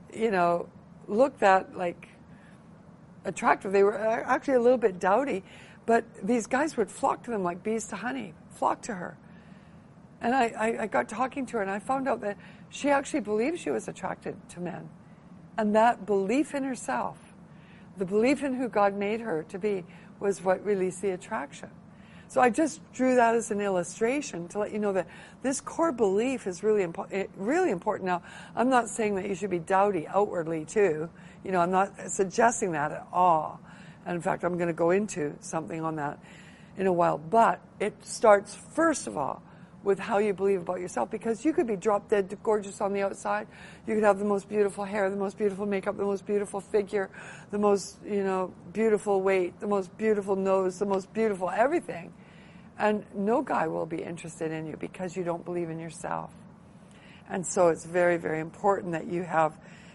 look that attractive. They were actually a little bit dowdy, but these guys would flock to them like bees to honey, flock to her. And I got talking to her, and I found out that she actually believed she was attracted to men. And that belief in herself, the belief in who God made her to be, was what released the attraction. So I just drew that as an illustration to let you know that this core belief is really important. Now, I'm not saying that you should be dowdy outwardly too. I'm not suggesting that at all. And in fact, I'm going to go into something on that in a while. But it starts, first of all, with how you believe about yourself, because you could be drop dead gorgeous on the outside. You could have the most beautiful hair, the most beautiful makeup, the most beautiful figure, the most, beautiful weight, the most beautiful nose, the most beautiful everything. And no guy will be interested in you because you don't believe in yourself. And so it's very, very important that you have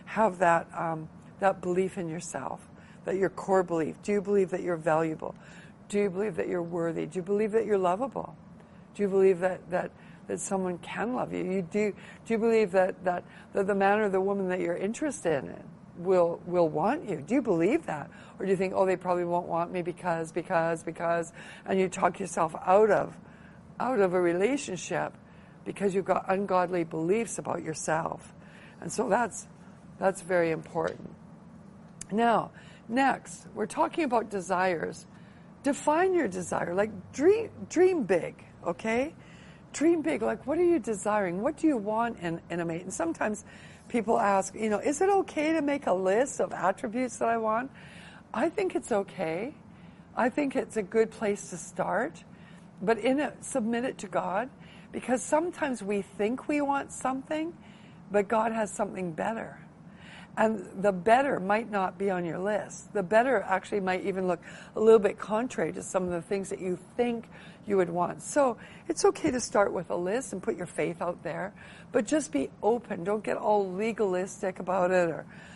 that belief in yourself, that your core belief. Do you believe that you're valuable? Do you believe that you're worthy? Do you believe that you're lovable? Do you believe that someone can love you? Do you believe that the man or the woman that you're interested in will want you? Do you believe that? Or do you think, oh, they probably won't want me because, and you talk yourself out of out of a relationship because you've got ungodly beliefs about yourself. And so that's very important. Now, next, we're talking about desires. Define your desire. Like, dream big, okay? Dream big. Like, what are you desiring? What do you want in a mate? And sometimes people ask, is it okay to make a list of attributes that I want? I think it's okay. I think it's a good place to start. But submit it to God, because sometimes we think we want something, but God has something better. And the better might not be on your list. The better actually might even look a little bit contrary to some of the things that you think you would want. So it's okay to start with a list and put your faith out there, but just be open. Don't get all legalistic about it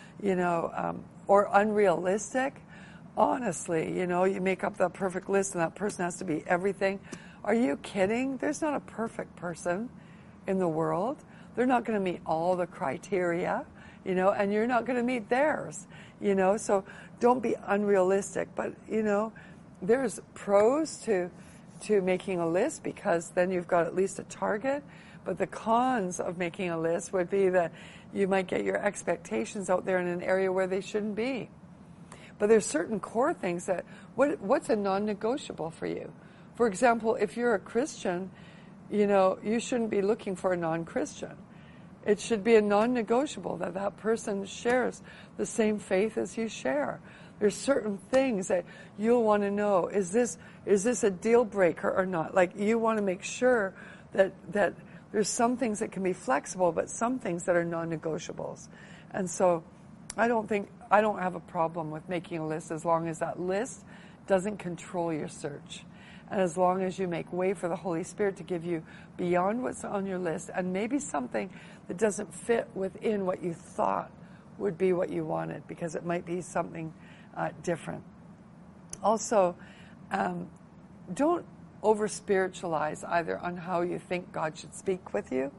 or unrealistic. Honestly, you make up that perfect list and that person has to be everything. Are you kidding? There's not a perfect person in the world. They're not going to meet all the criteria, and you're not going to meet theirs, so don't be unrealistic. But, there's pros to making a list, because then you've got at least a target. But the cons of making a list would be that you might get your expectations out there in an area where they shouldn't be. But there's certain core things that, what's a non-negotiable for you? For example, if you're a Christian, you shouldn't be looking for a non-Christian. It should be a non-negotiable that person shares the same faith as you share. There's certain things that you'll want to know. Is this a deal breaker or not? Like, you want to make sure that there's some things that can be flexible, but some things that are non-negotiables. And so I don't have a problem with making a list, as long as that list doesn't control your search. And as long as you make way for the Holy Spirit to give you beyond what's on your list, and maybe something that doesn't fit within what you thought would be what you wanted, because it might be something different. Also, don't over-spiritualize either on how you think God should speak with you.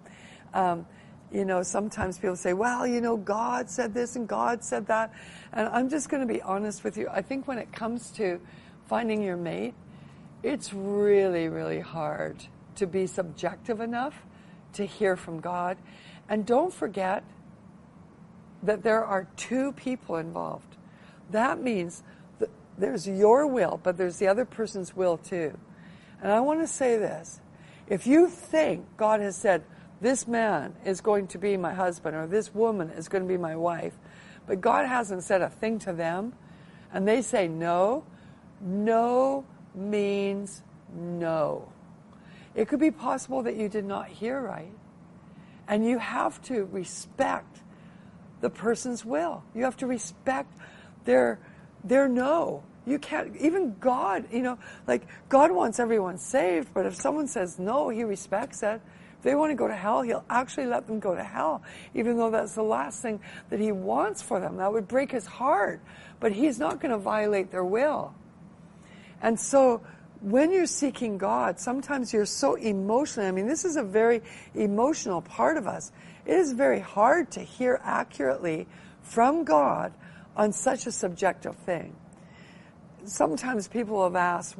Sometimes people say, well, God said this and God said that. And I'm just going to be honest with you. I think when it comes to finding your mate, it's really, really hard to be subjective enough to hear from God. And don't forget that there are two people involved. That means that there's your will, but there's the other person's will too. And I want to say this. If you think God has said, this man is going to be my husband, or this woman is going to be my wife, but God hasn't said a thing to them, and they say no, no means no. It could be possible that you did not hear right. And you have to respect the person's will. You have to respect their no. You can't, even God, God wants everyone saved, but if someone says no, he respects it. If they want to go to hell, he'll actually let them go to hell, even though that's the last thing that he wants for them. That would break his heart, but he's not going to violate their will. And so when you're seeking God, sometimes you're so emotional. This is a very emotional part of us. It is very hard to hear accurately from God on such a subjective thing. Sometimes people have asked,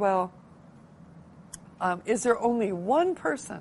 is there only one person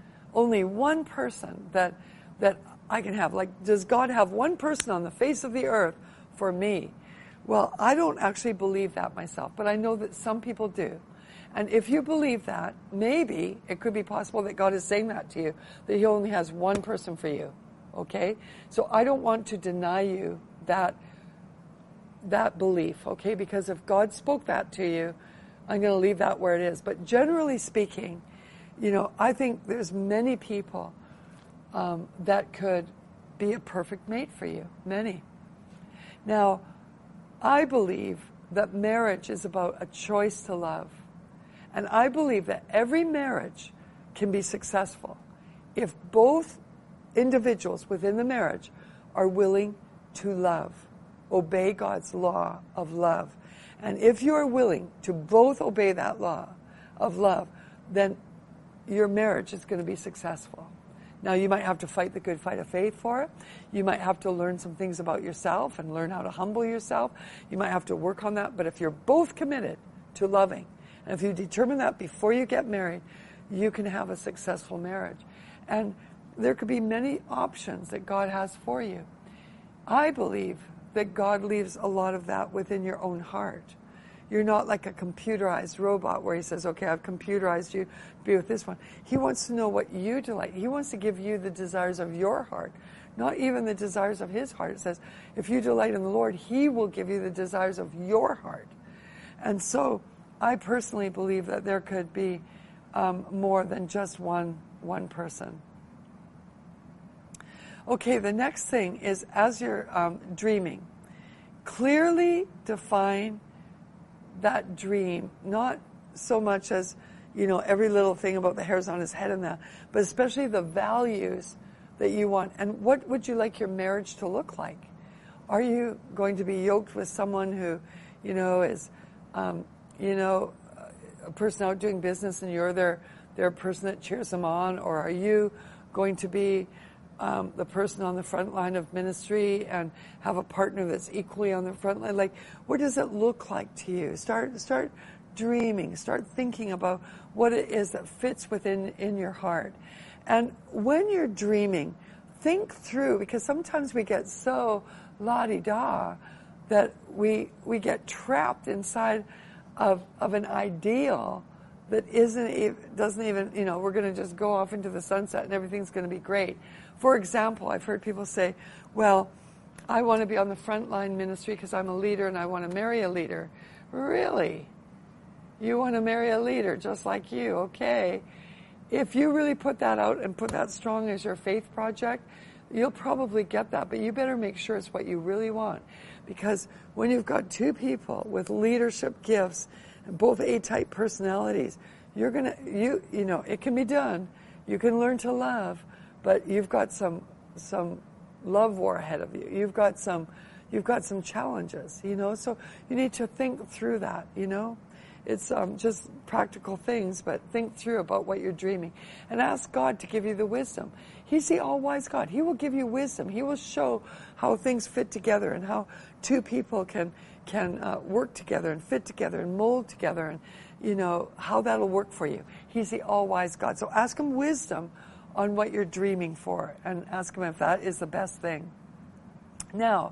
that I can have? Like, does God have one person on the face of the earth for me? Well, I don't actually believe that myself, but I know that some people do. And if you believe that, maybe it could be possible that God is saying that to you, that he only has one person for you, okay? So I don't want to deny you that belief, okay? Because if God spoke that to you, I'm going to leave that where it is. But generally speaking, I think there's many people that could be a perfect mate for you, many. Now, I believe that marriage is about a choice to love. And I believe that every marriage can be successful if both individuals within the marriage are willing to love, obey God's law of love. And if you are willing to both obey that law of love, then your marriage is going to be successful. Now, you might have to fight the good fight of faith for it. You might have to learn some things about yourself and learn how to humble yourself. You might have to work on that. But if you're both committed to loving, and if you determine that before you get married, you can have a successful marriage. And there could be many options that God has for you. I believe that God leaves a lot of that within your own heart. You're not like a computerized robot where he says, okay, I've computerized you to be with this one. He wants to know what you delight. He wants to give you the desires of your heart, not even the desires of his heart. It says, if you delight in the Lord, he will give you the desires of your heart. And so I personally believe that there could be more than just one person. Okay, the next thing is, as you're dreaming, clearly define that dream, not so much as, every little thing about the hairs on his head and that, but especially the values that you want. And what would you like your marriage to look like? Are you going to be yoked with someone who, is, a person out doing business and you're their person that cheers them on? Or are you going to be the person on the front line of ministry and have a partner that's equally on the front line? Like, what does it look like to you? Start dreaming. Start thinking about what it is that fits in your heart. And when you're dreaming, think through, because sometimes we get so la-di-da that we get trapped inside of an ideal that doesn't even, we're going to just go off into the sunset and everything's going to be great. For example, I've heard people say, well, I want to be on the front line ministry because I'm a leader and I want to marry a leader. Really? You want to marry a leader just like you? Okay. If you really put that out and put that strong as your faith project, you'll probably get that. But you better make sure it's what you really want. Because when you've got two people with leadership gifts and both A-type personalities, it can be done. You can learn to love. But you've got some love war ahead of you. You've got some challenges, So you need to think through that, It's just practical things, but think through about what you're dreaming, and ask God to give you the wisdom. He's the all-wise God. He will give you wisdom. He will show how things fit together and how two people can work together and fit together and mold together, and how that'll work for you. He's the all-wise God. So ask him wisdom on what you're dreaming for, and ask him if that is the best thing. Now,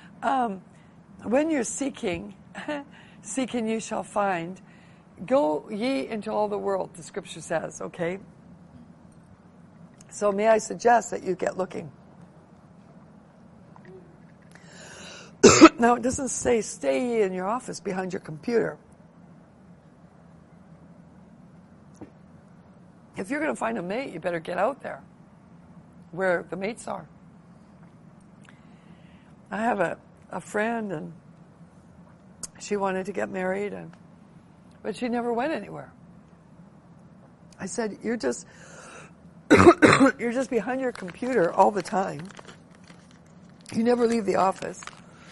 when you're seeking, seek and you shall find. Go ye into all the world, the scripture says, okay? So may I suggest that you get looking. Now, it doesn't say stay ye in your office behind your computer. If you're going to find a mate, you better get out there where the mates are. I have a friend, and she wanted to get married, but she never went anywhere. I said, you're just behind your computer all the time. You never leave the office.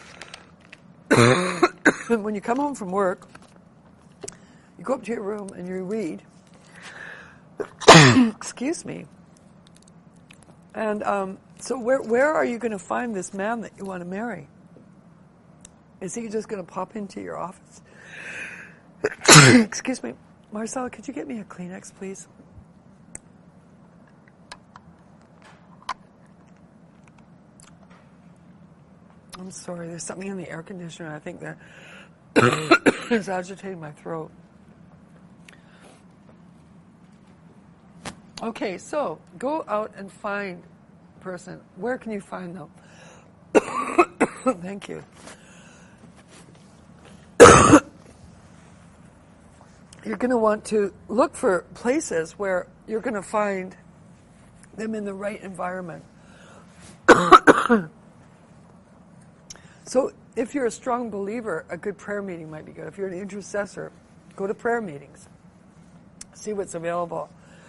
And when you come home from work, you go up to your room and you read. Excuse me. And so where are you going to find this man that you want to marry? Is he just going to pop into your office? Excuse me. Marcella, could you get me a Kleenex, please? I'm sorry, there's something in the air conditioner. I think that is agitating my throat. Okay, so go out and find a person. Where can you find them? Thank you. You're going to want to look for places where you're going to find them in the right environment. So if you're a strong believer, a good prayer meeting might be good. If you're an intercessor, go to prayer meetings. See what's available.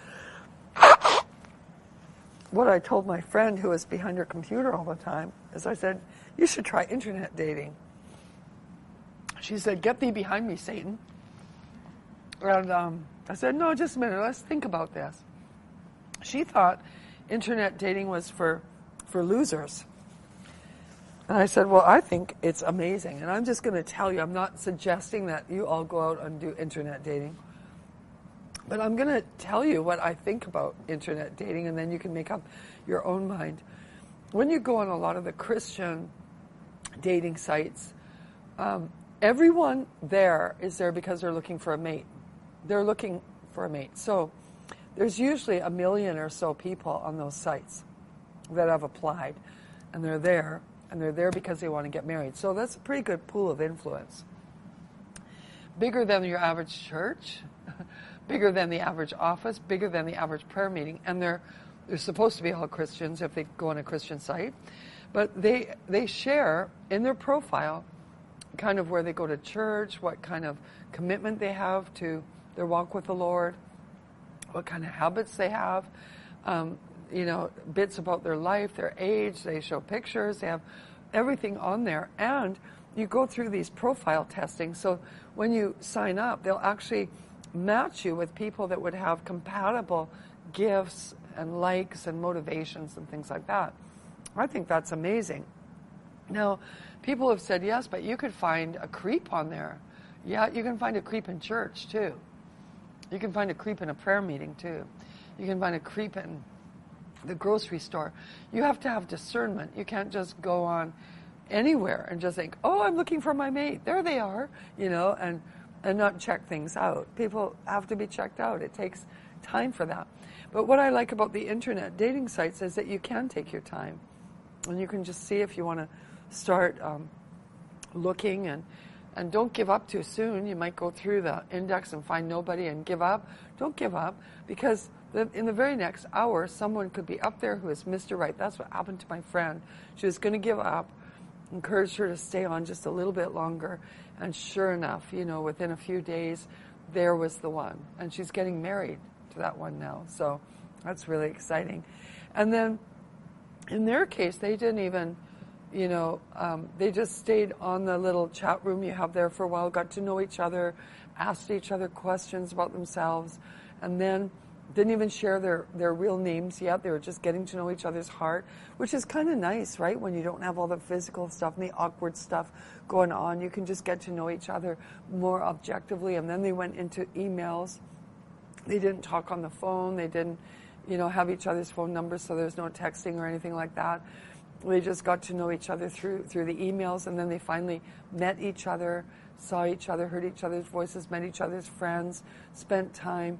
What I told my friend who was behind her computer all the time is I said, you should try internet dating. She said, get thee behind me, Satan. And I said, no, just a minute, let's think about this. She thought internet dating was for losers. And I said, well, I think it's amazing. And I'm just going to tell you, I'm not suggesting that you all go out and do internet dating. But I'm going to tell you what I think about internet dating, and then you can make up your own mind. When you go on a lot of the Christian dating sites, everyone there is there because they're looking for a mate. They're looking for a mate. So there's usually 1 million or so people on those sites that have applied, and they're there because they want to get married. So that's a pretty good pool of influence. Bigger than your average church, bigger than the average office, bigger than the average prayer meeting, and they're supposed to be all Christians if they go on a Christian site, but they share in their profile kind of where they go to church, what kind of commitment they have to their walk with the Lord, what kind of habits they have, bits about their life, their age. They show pictures. They have everything on there, and you go through these profile testing. So when you sign up, they'll actually match you with people that would have compatible gifts and likes and motivations and things like that. I think that's amazing. Now, people have said, yes, but you could find a creep on there. Yeah, you can find a creep in church, too. You can find a creep in a prayer meeting, too. You can find a creep in the grocery store. You have to have discernment. You can't just go on anywhere and just think, oh, I'm looking for my mate. There they are, and not check things out. People have to be checked out. It takes time for that. But what I like about the internet dating sites is that you can take your time, and you can just see if you want to start looking, and don't give up too soon. You might go through the index and find nobody and give up. Don't give up, because in the very next hour, someone could be up there who is Mr. Right. That's what happened to my friend. She was going to give up, encouraged her to stay on just a little bit longer, and sure enough, within a few days, there was the one. And she's getting married to that one now. So that's really exciting. And then in their case, they didn't even, they just stayed on the little chat room you have there for a while, got to know each other, asked each other questions about themselves, and then didn't even share their real names yet. They were just getting to know each other's heart, which is kind of nice, right? When you don't have all the physical stuff and the awkward stuff going on, you can just get to know each other more objectively. And then they went into emails. They didn't talk on the phone. They didn't, have each other's phone numbers, so there's no texting or anything like that. They just got to know each other through the emails, and then they finally met each other, saw each other, heard each other's voices, met each other's friends, spent time,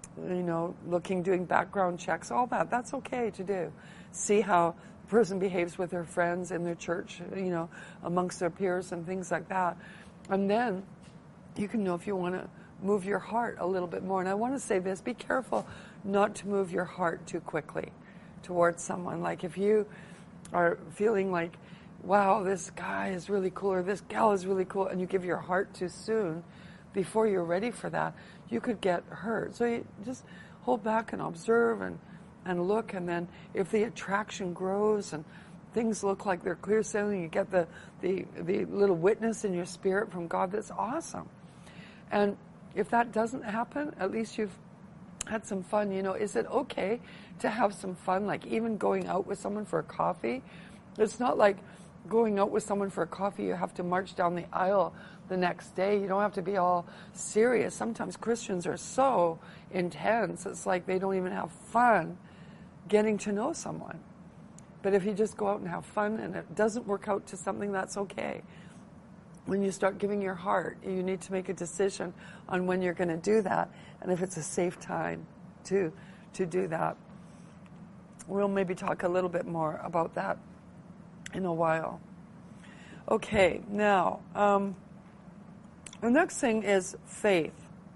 doing background checks, all that. That's okay to do. See how the person behaves with their friends in their church, amongst their peers and things like that. And then you can know if you want to move your heart a little bit more. And I want to say this, be careful not to move your heart too quickly towards someone. Like if you are feeling like, wow, this guy is really cool or this gal is really cool, and you give your heart too soon before you're ready for that, you could get hurt. So you just hold back and observe and look, and then if the attraction grows and things look like they're clear sailing, you get the little witness in your spirit from God, that's awesome. And if that doesn't happen, at least you've had some fun. Is it okay to have some fun, like even going out with someone for a coffee? It's not like going out with someone for a coffee, you have to march down the aisle the next day. You don't have to be all serious. Sometimes Christians are so intense, it's like they don't even have fun getting to know someone. But if you just go out and have fun and it doesn't work out to something, that's okay. When you start giving your heart, you need to make a decision on when you're going to do that, and if it's a safe time to do that. We'll maybe talk a little bit more about that in a while. Okay, now, the next thing is faith.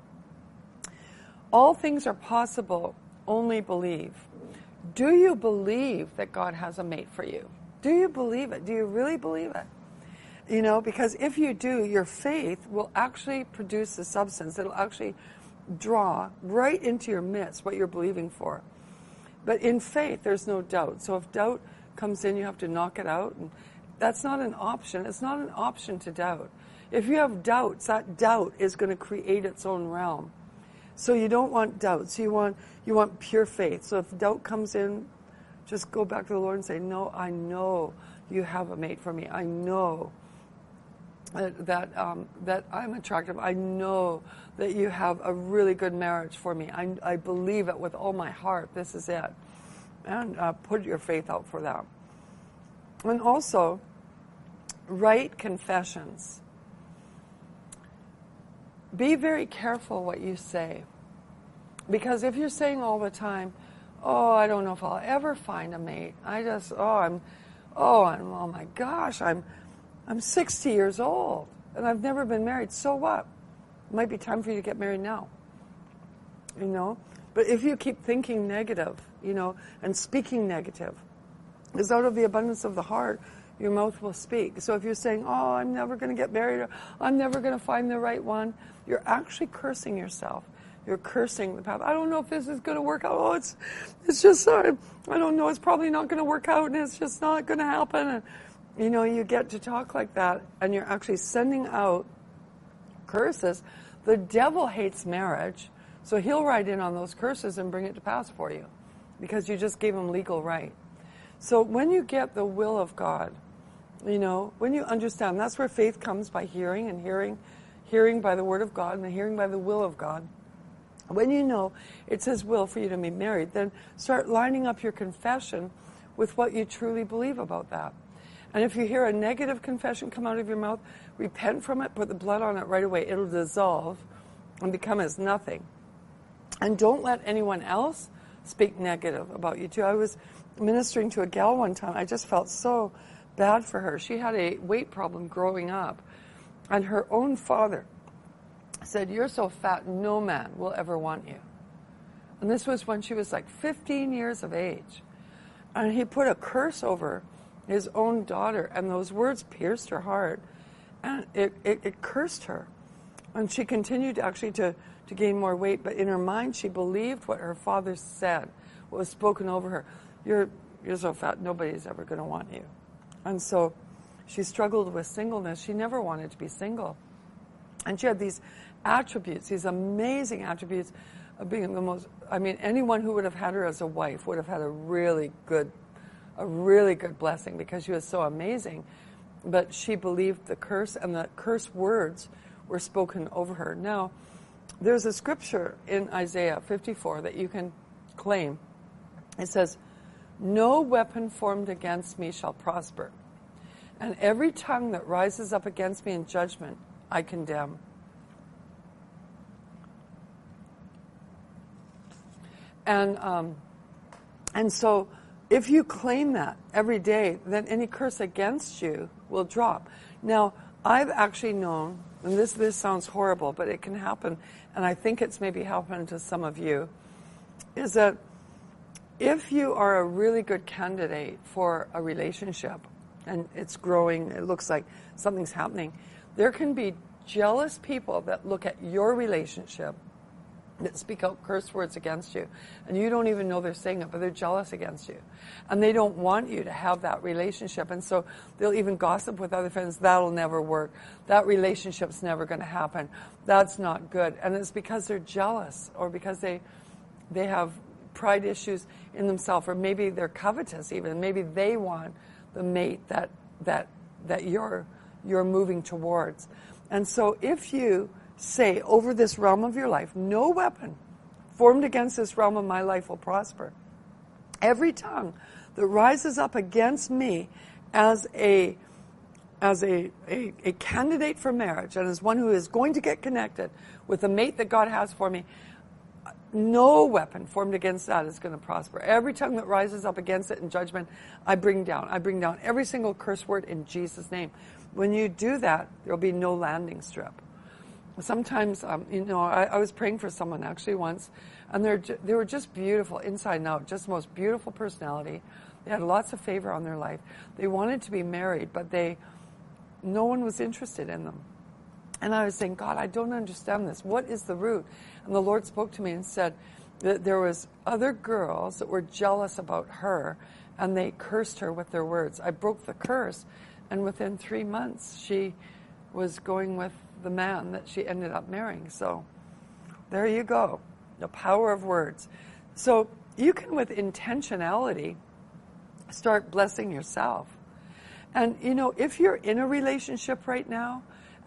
All things are possible, only believe. Do you believe that God has a mate for you? Do you believe it? Do you really believe it? Because if you do, your faith will actually produce the substance. It'll actually draw right into your midst what you're believing for. But in faith, there's no doubt. So if doubt comes in, you have to knock it out. And that's not an option. It's not an option to doubt. If you have doubts, that doubt is going to create its own realm. So you don't want doubts. You want pure faith. So if doubt comes in, just go back to the Lord and say, no, I know you have a mate for me. I know that I'm attractive. I know that you have a really good marriage for me. I believe it with all my heart. This is it. And put your faith out for that. And also, write confessions. Be very careful what you say. Because if you're saying all the time, oh, I don't know if I'll ever find a mate. Oh my gosh, I'm 60 years old and I've never been married. So what? It might be time for you to get married now. You know? But if you keep thinking negative, you know, and speaking negative, because out of the abundance of the heart, your mouth will speak. So if you're saying, oh, I'm never going to get married, or I'm never going to find the right one, you're actually cursing yourself. You're cursing the path. I don't know if this is going to work out. Oh, it's just, I don't know, it's probably not going to work out, and it's just not going to happen. And, you know, you get to talk like that, and you're actually sending out curses. The devil hates marriage, so he'll write in on those curses and bring it to pass for you, because you just gave him legal right. So when you get the will of God, you know, when you understand, that's where faith comes, by hearing, and hearing by the word of God, and the hearing by the will of God. When you know it's His will for you to be married, then start lining up your confession with what you truly believe about that. And if you hear a negative confession come out of your mouth, repent from it, put the blood on it right away. It'll dissolve and become as nothing. And don't let anyone else speak negative about you too. I was ministering to a gal one time. I just felt so bad for her. She had a weight problem growing up, and her own father said, you're so fat, no man will ever want you. And this was when she was like 15 years of age. And he put a curse over his own daughter, and those words pierced her heart, and it cursed her. And she continued actually to gain more weight, but in her mind she believed what her father said, what was spoken over her. You're so fat, nobody's ever going to want you. And so she struggled with singleness. She never wanted to be single. And she had these attributes, these amazing attributes of being the most, I mean, anyone who would have had her as a wife would have had a really good blessing, because she was so amazing. But she believed the curse, and the curse words were spoken over her. Now, there's a scripture in Isaiah 54 that you can claim. It says, no weapon formed against me shall prosper, and every tongue that rises up against me in judgment I condemn. And so if you claim that every day, then any curse against you will drop. Now, I've actually known, and this sounds horrible, but it can happen, and I think it's maybe happened to some of you, is that if you are a really good candidate for a relationship, and it's growing, it looks like something's happening, there can be jealous people that look at your relationship, that speak out curse words against you, and you don't even know they're saying it, but they're jealous against you, and they don't want you to have that relationship, and so they'll even gossip with other friends. That'll never work. That relationship's never going to happen. That's not good. And it's because they're jealous, or because they have pride issues in themselves, or maybe they're covetous even. Maybe they want the mate that you're moving towards. And so if you say over this realm of your life, no weapon formed against this realm of my life will prosper. Every tongue that rises up against me as a candidate for marriage, and as one who is going to get connected with the mate that God has for me, no weapon formed against that is going to prosper. Every tongue that rises up against it in judgment, I bring down. I bring down every single curse word in Jesus' name. When you do that, there will be no landing strip. Sometimes, I was praying for someone actually once, and they were just beautiful inside and out, just the most beautiful personality. They had lots of favor on their life. They wanted to be married, but no one was interested in them. And I was saying, God, I don't understand this. What is the root? And the Lord spoke to me and said that there was other girls that were jealous about her, and they cursed her with their words. I broke the curse, and within 3 months, she was going with the man that she ended up marrying. So there you go, the power of words. So you can, with intentionality, start blessing yourself. And, if you're in a relationship right now,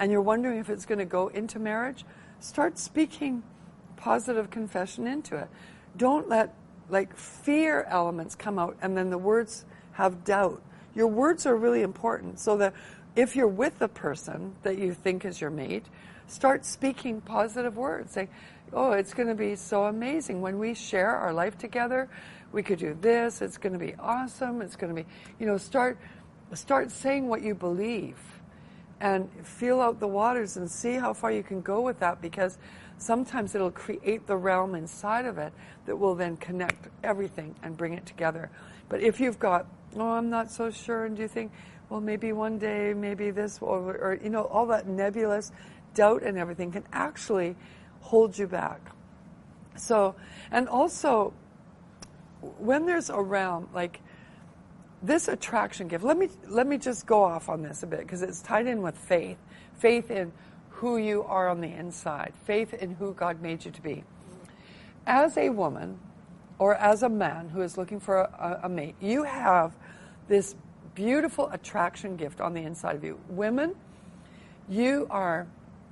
and you're wondering if it's going to go into marriage, start speaking positive confession into it. Don't let fear elements come out and then the words have doubt. Your words are really important, so that if you're with the person that you think is your mate, start speaking positive words. Say, oh, it's going to be so amazing when we share our life together. We could do this. It's going to be awesome. It's going to be, start saying what you believe and feel out the waters and see how far you can go with that, because sometimes it'll create the realm inside of it that will then connect everything and bring it together. But if you've got, oh, I'm not so sure, and do you think, well, maybe one day, maybe this, or all that nebulous doubt and everything can actually hold you back. So, and also, when there's a realm like this attraction gift, let me just go off on this a bit, because it's tied in with faith in who you are on the inside, faith in who God made you to be. As a woman or as a man who is looking for a mate, you have this beautiful attraction gift on the inside of you. Women, you are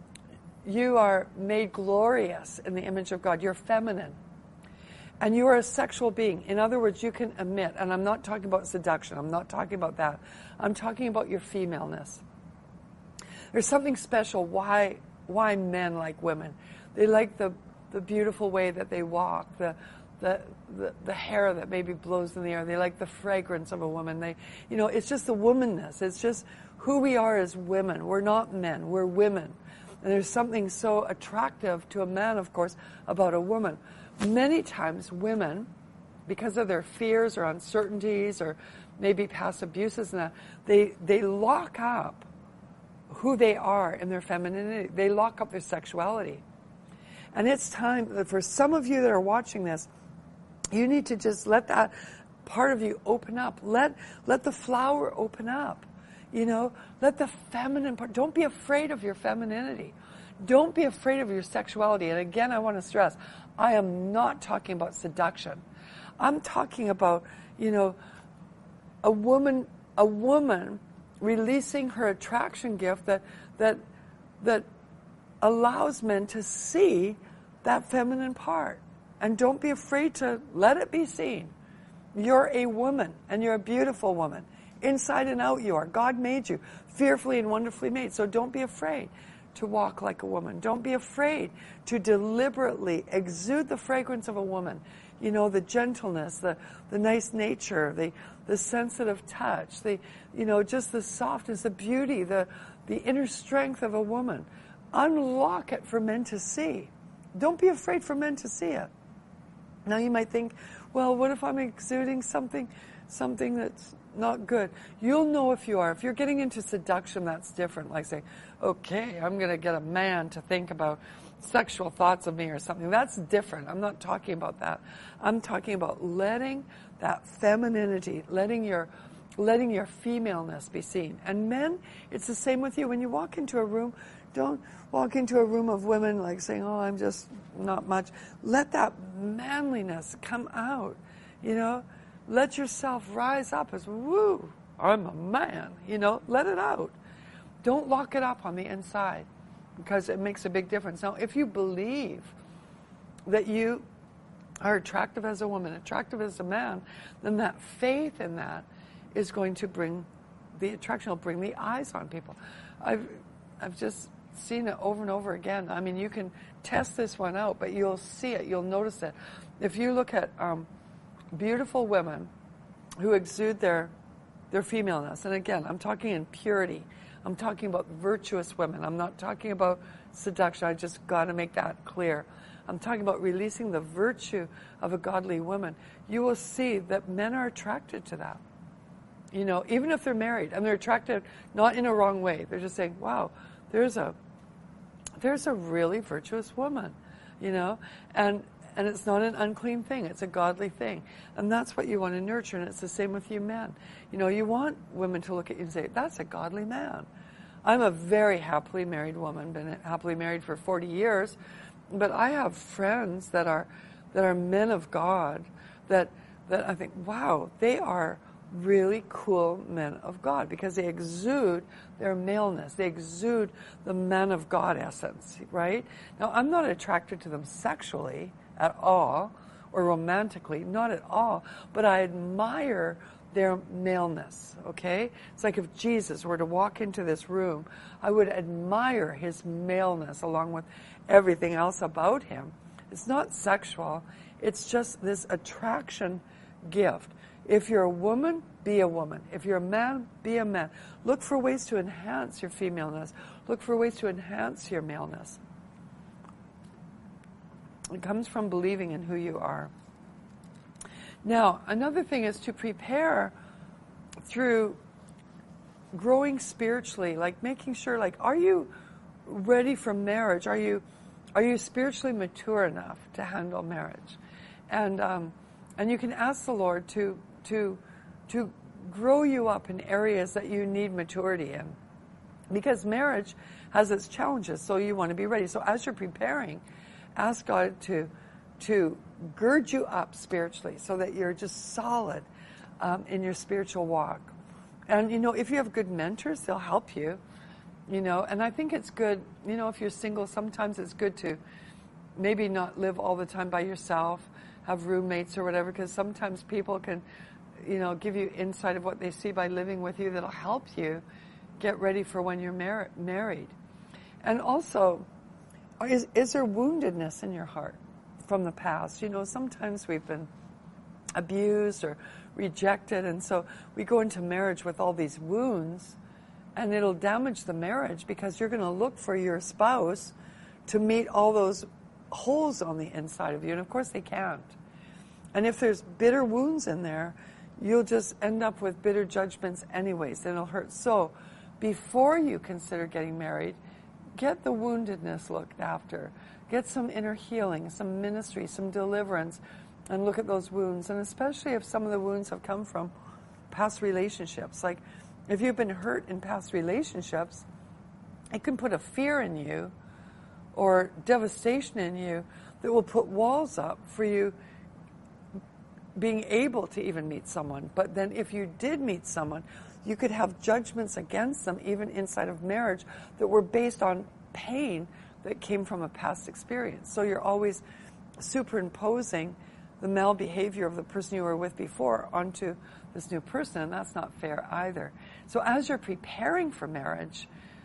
made glorious in the image of God. You're feminine. And you are a sexual being. In other words, you can emit, and I'm not talking about seduction, I'm not talking about that. I'm talking about your femaleness. There's something special why men like women. They like the beautiful way that they walk, the hair that maybe blows in the air. They like the fragrance of a woman. It's just the womanness. It's just who we are as women. We're not men, we're women. And there's something so attractive to a man, of course, about a woman. Many times women, because of their fears or uncertainties or maybe past abuses and that, they lock up who they are in their femininity. They lock up their sexuality. And it's time, for some of you that are watching this, you need to just let that part of you open up. Let the flower open up. Let the feminine part, don't be afraid of your femininity. Don't be afraid of your sexuality. And again, I want to stress, I am not talking about seduction. I'm talking about, a woman releasing her attraction gift that allows men to see that feminine part. And don't be afraid to let it be seen. You're a woman, and you're a beautiful woman. Inside and out you are. God made you fearfully and wonderfully made. So don't be afraid to walk like a woman. Don't be afraid to deliberately exude the fragrance of a woman. The gentleness, the nice nature, the sensitive touch, just the softness, the beauty, the inner strength of a woman. Unlock it for men to see. Don't be afraid for men to see it. Now you might think, well, what if I'm exuding something that's not good? You'll know if you are. If you're getting into seduction, that's different. Like saying, okay, I'm going to get a man to think about sexual thoughts of me or something. That's different. I'm not talking about that. I'm talking about letting that femininity, letting your femaleness be seen. And men, it's the same with you. When you walk into a room, don't walk into a room of women like saying, oh, I'm just not much. Let that manliness come out, Let yourself rise up as, woo, I'm a man, let it out. Don't lock it up on the inside, because it makes a big difference. Now, if you believe that you are attractive as a woman, attractive as a man, then that faith in that is going to bring the attraction, will bring the eyes on people. I've just seen it over and over again. I mean, you can test this one out, but you'll see it, you'll notice it. If you look at beautiful women who exude their femaleness, and again, I'm talking in purity. I'm talking about virtuous women. I'm not talking about seduction. I just got to make that clear. I'm talking about releasing the virtue of a godly woman. You will see that men are attracted to that. Even if they're married, and they're attracted not in a wrong way. They're just saying, wow, there's a really virtuous woman, and it's not an unclean thing. It's a godly thing. And that's what you want to nurture. And it's the same with you men. You want women to look at you and say, that's a godly man. I'm a very happily married woman, been happily married for 40 years. But I have friends that are men of God that I think, wow, they are really cool men of God because they exude their maleness. They exude the man of God essence, right? Now, I'm not attracted to them sexually at all or romantically, not at all, but I admire their maleness, okay? It's like if Jesus were to walk into this room, I would admire his maleness along with everything else about him. It's not sexual. It's just this attraction gift. If you're a woman, be a woman. If you're a man, be a man. Look for ways to enhance your femaleness. Look for ways to enhance your maleness. It comes from believing in who you are. Now, another thing is to prepare through growing spiritually, like making sure, like, are you ready for marriage? Are you spiritually mature enough to handle marriage? And you can ask the Lord to grow you up in areas that you need maturity in, because marriage has its challenges. So you want to be ready. So as you're preparing, ask God to gird you up spiritually so that you're just solid in your spiritual walk. And, if you have good mentors, they'll help you, and I think it's good, if you're single, sometimes it's good to maybe not live all the time by yourself, have roommates or whatever, because sometimes people can, give you insight of what they see by living with you that'll help you get ready for when you're married. And also, is there woundedness in your heart from the past? Sometimes we've been abused or rejected, and so we go into marriage with all these wounds, and it'll damage the marriage because you're going to look for your spouse to meet all those holes on the inside of you, and of course they can't. And if there's bitter wounds in there, you'll just end up with bitter judgments anyways, and it'll hurt. So before you consider getting married, get the woundedness looked after. Get some inner healing, some ministry, some deliverance, and look at those wounds. And especially if some of the wounds have come from past relationships. Like if you've been hurt in past relationships, it can put a fear in you or devastation in you that will put walls up for you being able to even meet someone. But then if you did meet someone, you could have judgments against them even inside of marriage that were based on pain that came from a past experience. So you're always superimposing the malbehavior of the person you were with before onto this new person, and that's not fair either. So as you're preparing for marriage,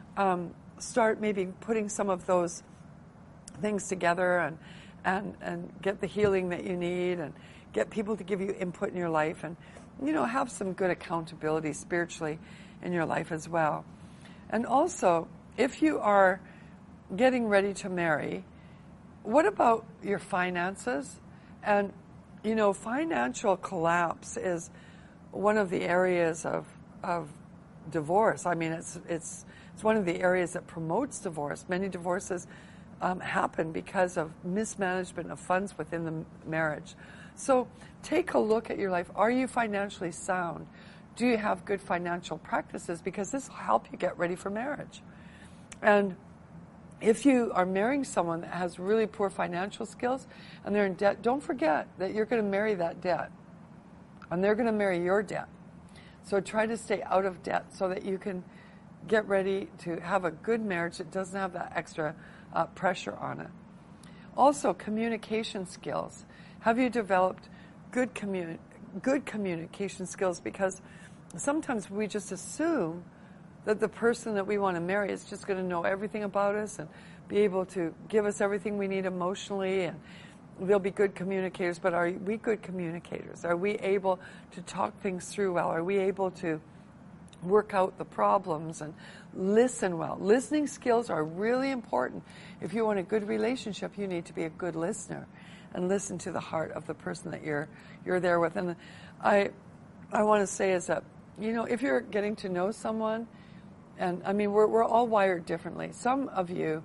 start maybe putting some of those things together and get the healing that you need and get people to give you input in your life and, have some good accountability spiritually in your life as well. And also, if you are getting ready to marry, what about your finances? And, financial collapse is one of the areas of divorce. I mean, it's one of the areas that promotes divorce. Many divorces happen because of mismanagement of funds within the marriage. So take a look at your life. Are you financially sound? Do you have good financial practices? Because this will help you get ready for marriage. And if you are marrying someone that has really poor financial skills and they're in debt, don't forget that you're going to marry that debt. And they're going to marry your debt. So try to stay out of debt so that you can get ready to have a good marriage that doesn't have that extra pressure on it. Also, communication skills. Have you developed good communication skills? Because sometimes we just assume that the person that we want to marry is just going to know everything about us and be able to give us everything we need emotionally, and they'll be good communicators. But are we good communicators? Are we able to talk things through well? Are we able to work out the problems and listen well? Listening skills are really important. If you want a good relationship, you need to be a good listener and listen to the heart of the person that you're there with. And I want to say is that, if you're getting to know someone, and I mean, we're all wired differently. Some of you,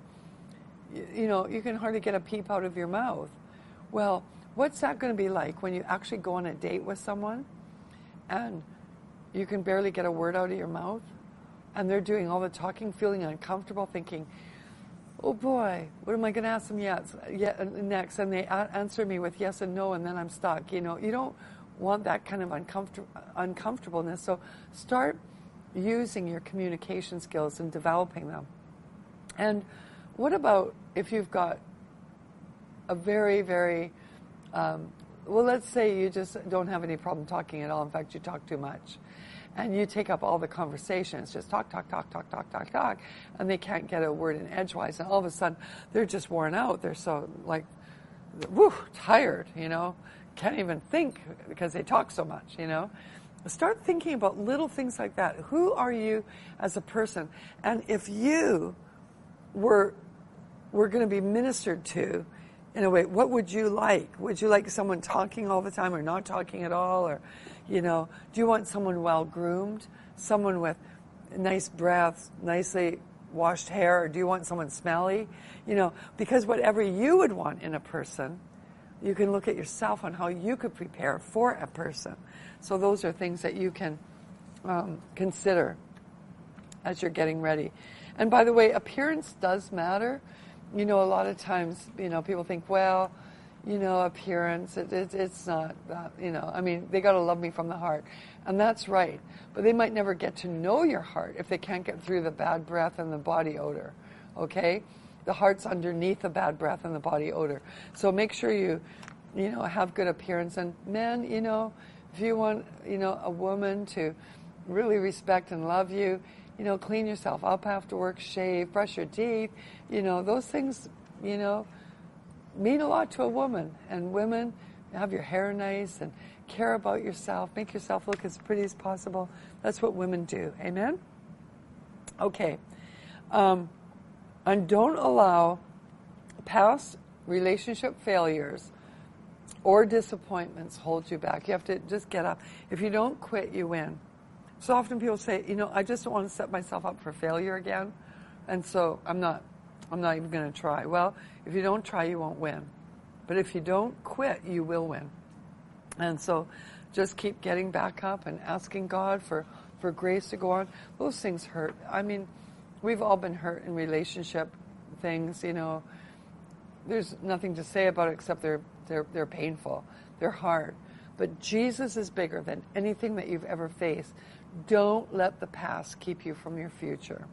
you can hardly get a peep out of your mouth. Well, what's that going to be like when you actually go on a date with someone and you can barely get a word out of your mouth and they're doing all the talking, feeling uncomfortable, thinking, oh boy, what am I going to ask them next? And they answer me with yes and no, and then I'm stuck. You don't want that kind of uncomfortableness. So start using your communication skills and developing them. And what about if you've got a very, very, well, let's say you just don't have any problem talking at all. In fact, you talk too much. And you take up all the conversations, just talk, and they can't get a word in edgewise. And all of a sudden, they're just worn out. They're so, like, tired, can't even think because they talk so much, Start thinking about little things like that. Who are you as a person? And if you were going to be ministered to in a way, what would you like? Would you like someone talking all the time or not talking at all? Or, do you want someone well-groomed? Someone with nice breath, nicely washed hair? Or do you want someone smelly? Because whatever you would want in a person, you can look at yourself on how you could prepare for a person. So those are things that you can consider as you're getting ready. And by the way, appearance does matter. A lot of times, people think, well, appearance, it's not that, they got to love me from the heart. And that's right. But they might never get to know your heart if they can't get through the bad breath and the body odor. Okay? The heart's underneath the bad breath and the body odor. So make sure you have good appearance. And men, if you want, a woman to really respect and love you, clean yourself up after work, shave, brush your teeth, those things, mean a lot to a woman. And women, have your hair nice and care about yourself, make yourself look as pretty as possible. That's what women do. Amen? Okay. And don't allow past relationship failures or disappointments hold you back. You have to just get up. If you don't quit, you win. So often people say, I just don't want to set myself up for failure again, and so I'm not even going to try. Well, if you don't try, you won't win. But if you don't quit, you will win. And so just keep getting back up and asking God for grace to go on. Those things hurt. I mean, we've all been hurt in relationship things, There's nothing to say about it except they're painful. They're hard. But Jesus is bigger than anything that you've ever faced. Don't let the past keep you from your future.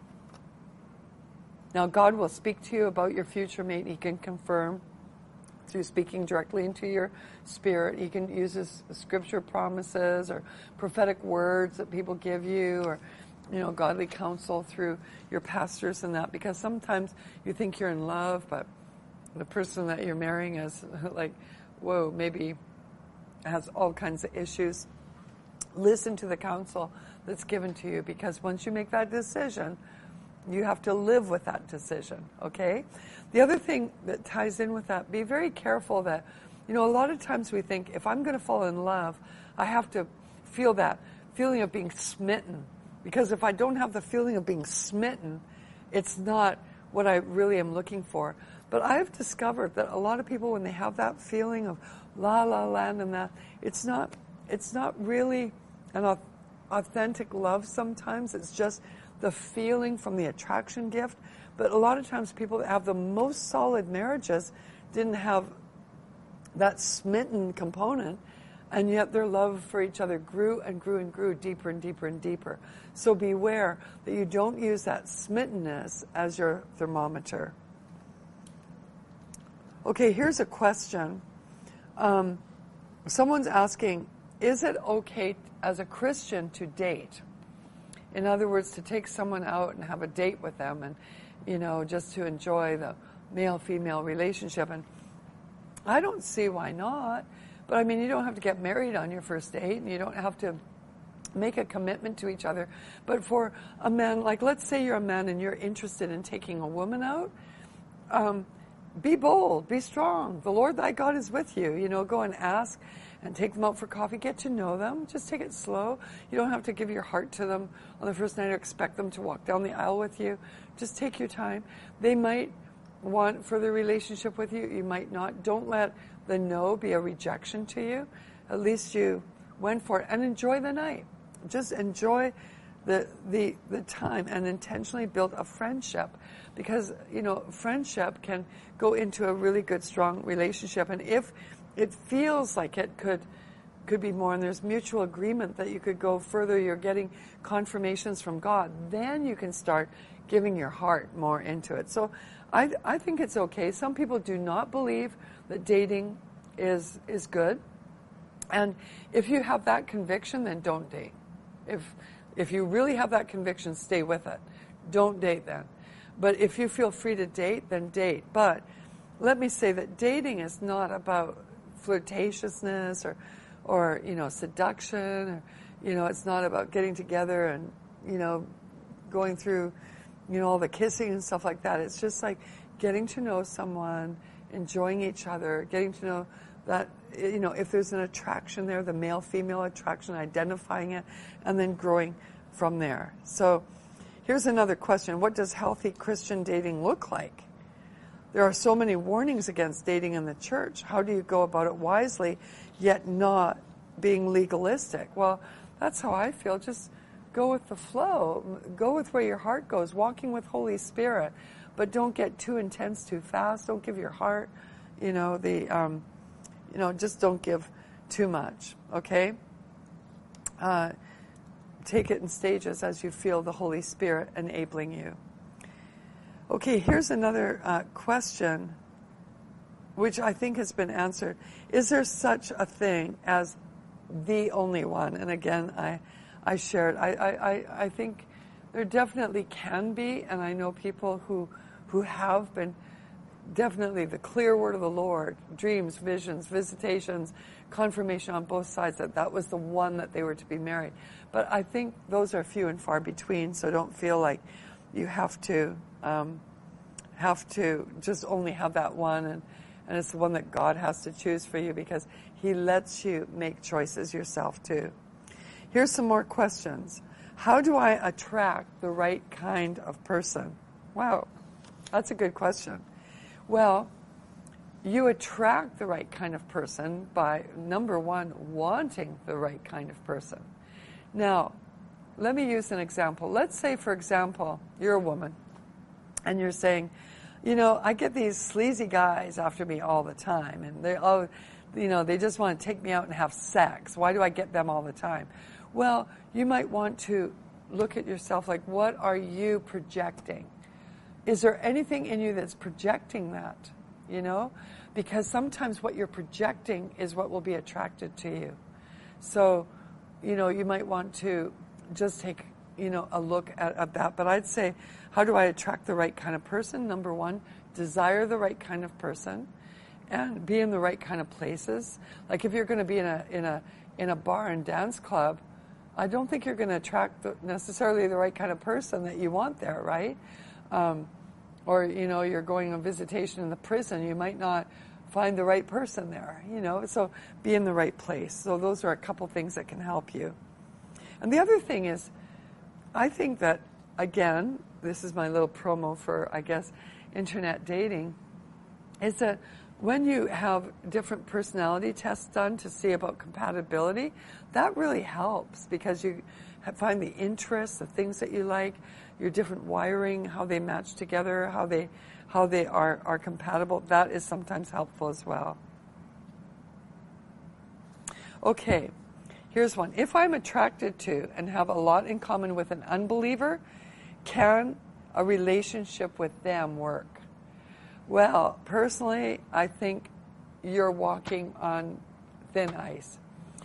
Now, God will speak to you about your future mate. He can confirm through speaking directly into your spirit. He can use his scripture promises or prophetic words that people give you, or godly counsel through your pastors and that, because sometimes you think you're in love, but the person that you're marrying is like, whoa, maybe has all kinds of issues. Listen to the counsel that's given to you, because once you make that decision, you have to live with that decision, okay? The other thing that ties in with that, be very careful that, a lot of times we think, if I'm going to fall in love, I have to feel that feeling of being smitten. Because if I don't have the feeling of being smitten, it's not what I really am looking for. But I've discovered that a lot of people, when they have that feeling of la la land and that, it's not really an authentic love sometimes. It's just the feeling from the attraction gift. But a lot of times people that have the most solid marriages didn't have that smitten component, and yet their love for each other grew and grew and grew deeper and deeper and deeper. So beware that you don't use that smittenness as your thermometer. Okay, here's a question. Someone's asking, is it okay as a Christian to date? In other words, to take someone out and have a date with them and, just to enjoy the male-female relationship. And I don't see why not. But I mean, you don't have to get married on your first date, and you don't have to make a commitment to each other. But for a man, like let's say you're a man and you're interested in taking a woman out, be bold, be strong. The Lord thy God is with you. Go and ask and take them out for coffee. Get to know them. Just take it slow. You don't have to give your heart to them on the first night or expect them to walk down the aisle with you. Just take your time. They might want further relationship with you. You might not. Don't let the no be a rejection to you. At least you went for it, and enjoy the night. Just enjoy the time and intentionally build a friendship, because friendship can go into a really good strong relationship. And if it feels like it could could be more, and there's mutual agreement that you could go further, you're getting confirmations from God, then you can start giving your heart more into it. So I think it's okay. Some people do not believe that dating is good. And if you have that conviction, then don't date. If you really have that conviction, stay with it. Don't date then. But if you feel free to date, then date. But let me say that dating is not about flirtatiousness or seduction, or it's not about getting together and going through all the kissing and stuff like that. It's just like getting to know someone, enjoying each other, getting to know that if there's an attraction there, the male-female attraction, identifying it, and then growing from there. So here's another question. What does healthy Christian dating look like? There are so many warnings against dating in the church. How do you go about it wisely, yet not being legalistic? Well, that's how I feel. Just go with the flow. Go with where your heart goes, walking with Holy Spirit. But don't get too intense too fast. Don't give your heart, just don't give too much, okay? Take it in stages as you feel the Holy Spirit enabling you. Okay, here's another question, which I think has been answered. Is there such a thing as the only one? And again, I shared. I think there definitely can be, and I know people who have been definitely the clear word of the Lord, dreams, visions, visitations, confirmation on both sides that was the one that they were to be married. But I think those are few and far between, so don't feel like you have to just only have that one, and it's the one that God has to choose for you, because He lets you make choices yourself too. Here's some more questions. How do I attract the right kind of person? Wow, that's a good question. Well, you attract the right kind of person by, number one, wanting the right kind of person. Now, let me use an example. Let's say, for example, you're a woman, and you're saying, I get these sleazy guys after me all the time, and they just want to take me out and have sex. Why do I get them all the time? Well, you might want to look at yourself like, what are you projecting? Is there anything in you that's projecting that? Because sometimes what you're projecting is what will be attracted to you. So, you might want to just take, a look at that. But I'd say, how do I attract the right kind of person? Number one, desire the right kind of person and be in the right kind of places. Like if you're going to be in a bar and dance club, I don't think you're going to attract necessarily the right kind of person that you want there, right? Or, you're going on visitation in the prison, you might not find the right person there, so be in the right place. So those are a couple things that can help you. And the other thing is, I think that, again, this is my little promo for, I guess, internet dating, is that when you have different personality tests done to see about compatibility, that really helps, because you find the interests, the things that you like, your different wiring, how they match together, how they are compatible. That is sometimes helpful as well. Okay, here's one. If I'm attracted to and have a lot in common with an unbeliever, can a relationship with them work? Well, personally, I think you're walking on thin ice.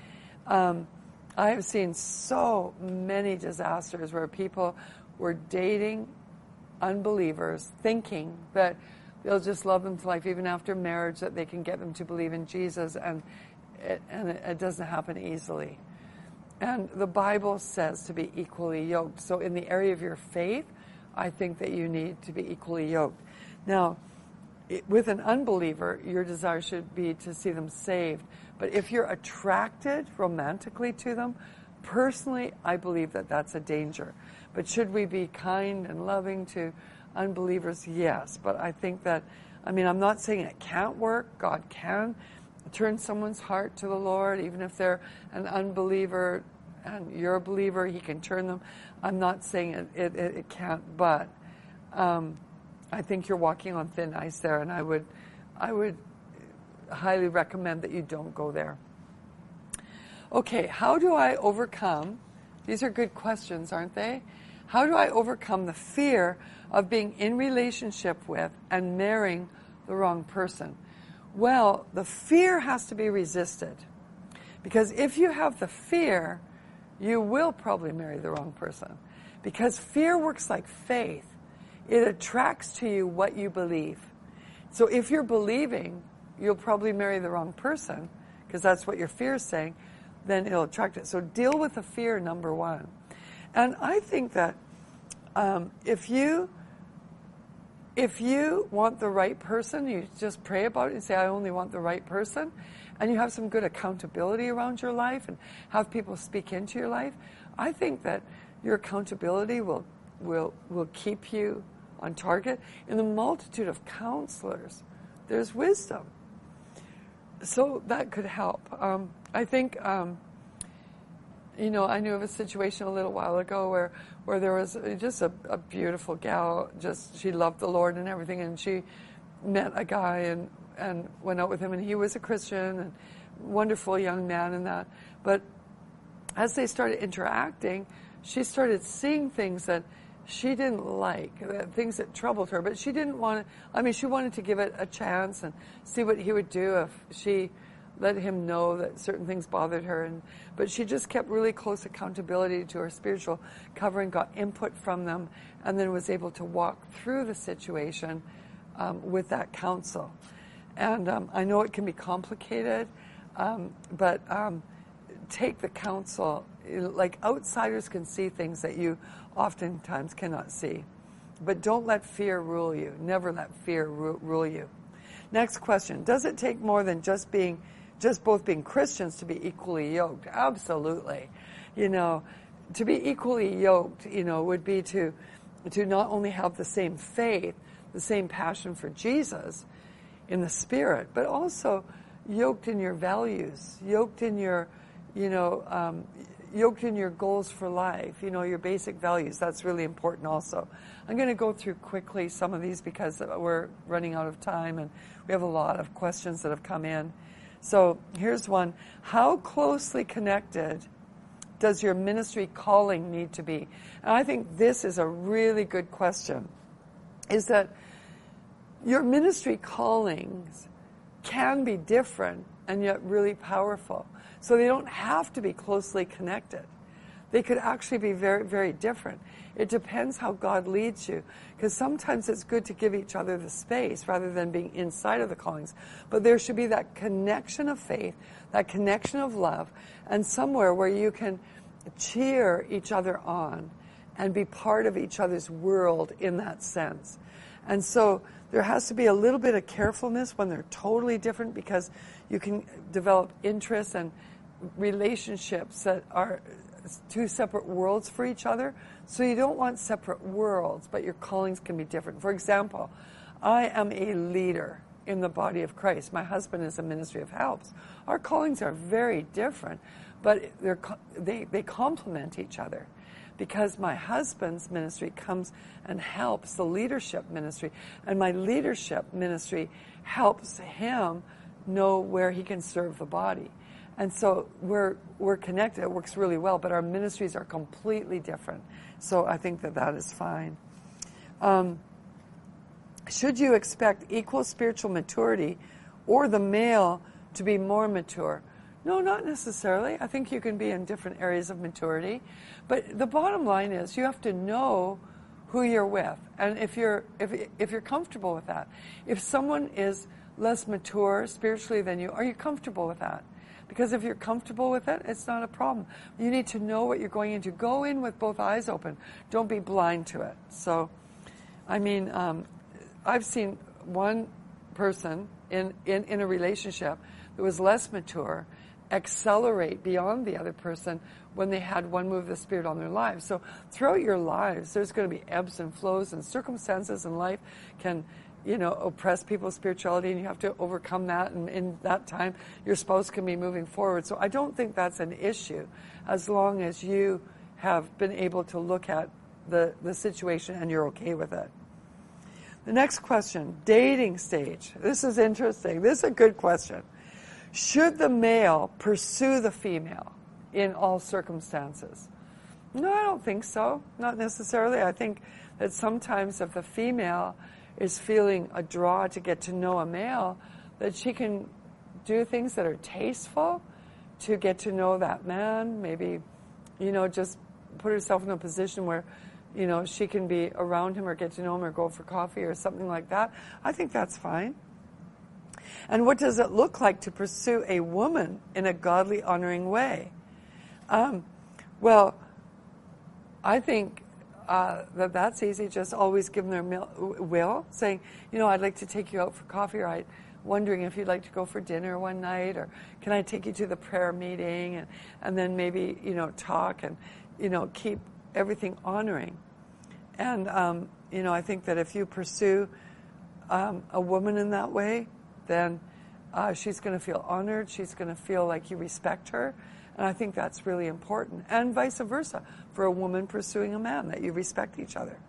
I have seen so many disasters where people were dating unbelievers, thinking that they'll just love them to life even after marriage, that they can get them to believe in Jesus, and it doesn't happen easily. And the Bible says to be equally yoked. So in the area of your faith, I think that you need to be equally yoked. Now, with an unbeliever, your desire should be to see them saved. But if you're attracted romantically to them, personally, I believe that that's a danger. But should we be kind and loving to unbelievers? Yes. But I think that, I'm not saying it can't work. God can turn someone's heart to the Lord, even if they're an unbeliever and you're a believer, He can turn them. I'm not saying it can't, but I think you're walking on thin ice there, and I would highly recommend that you don't go there. Okay, how do I overcome? These are good questions, aren't they? How do I overcome the fear of being in relationship with and marrying the wrong person? Well, the fear has to be resisted. Because if you have the fear, you will probably marry the wrong person. Because fear works like faith. It attracts to you what you believe. So if you're believing you'll probably marry the wrong person, because that's what your fear is saying, then it'll attract it. So deal with the fear, number one. And I think that if you want the right person, you just pray about it and say, I only want the right person, and you have some good accountability around your life and have people speak into your life, I think that your accountability will keep you on target. In the multitude of counselors, there's wisdom. So that could help. I think, I knew of a situation a little while ago where there was just a beautiful gal, she loved the Lord and everything, and she met a guy and went out with him, and he was a Christian and wonderful young man and that. But as they started interacting, she started seeing things that she didn't like, things that troubled her, but she didn't want to, she wanted to give it a chance and see what he would do if she let him know that certain things bothered her. But she just kept really close accountability to her spiritual covering, got input from them, and then was able to walk through the situation with that counsel. And I know it can be complicated, but take the counsel. Like outsiders can see things that you oftentimes cannot see. But don't let fear rule you. Never let fear rule you. Next question. Does it take more than just both being Christians to be equally yoked? Absolutely. To be equally yoked, would be to not only have the same faith, the same passion for Jesus in the Spirit, but also yoked in your values, yoked in your goals for life, your basic values. That's really important also. I'm going to go through quickly some of these because we're running out of time and we have a lot of questions that have come in. So here's one. How closely connected does your ministry calling need to be? And I think this is a really good question, is that your ministry callings can be different and yet really powerful. So they don't have to be closely connected. They could actually be very, very different. It depends how God leads you. Because sometimes it's good to give each other the space rather than being inside of the callings. But there should be that connection of faith, that connection of love, and somewhere where you can cheer each other on and be part of each other's world in that sense. And so there has to be a little bit of carefulness when they're totally different, because you can develop interests and relationships that are two separate worlds for each other. So you don't want separate worlds, but your callings can be different. For example, I am a leader in the body of Christ. My husband is a ministry of helps. Our callings are very different, but they complement each other. Because my husband's ministry comes and helps the leadership ministry, and my leadership ministry helps him know where he can serve the body. And so we're connected. It works really well, but our ministries are completely different. So I think that is fine. Should you expect equal spiritual maturity or the male to be more mature? No, not necessarily. I think you can be in different areas of maturity. But the bottom line is you have to know who you're with. And if you're comfortable with that. If someone is less mature spiritually than you, are you comfortable with that? Because if you're comfortable with it, it's not a problem. You need to know what you're going into. Go in with both eyes open. Don't be blind to it. So, I've seen one person in a relationship that was less mature accelerate beyond the other person when they had one move of the Spirit on their lives. So throughout your lives, there's going to be ebbs and flows, and circumstances in life can oppress people's spirituality, and you have to overcome that, and in that time your spouse can be moving forward. So I don't think that's an issue as long as you have been able to look at the situation and you're okay with it. The next question, dating stage. This is interesting. This is a good question. Should the male pursue the female? in all circumstances. No, I don't think so. Not necessarily. I think that sometimes if the female is feeling a draw to get to know a male, that she can do things that are tasteful to get to know that man. Maybe, just put herself in a position where, she can be around him or get to know him or go for coffee or something like that. I think that's fine. And what does it look like to pursue a woman in a godly, honoring way? Well, I think that's easy. Just always give them their will, saying, I'd like to take you out for coffee, or I'm wondering if you'd like to go for dinner one night, or can I take you to the prayer meeting, and then maybe, talk and, keep everything honoring. And, I think that if you pursue a woman in that way, then she's going to feel honored. She's going to feel like you respect her. And I think that's really important. And vice versa, for a woman pursuing a man, that you respect each other.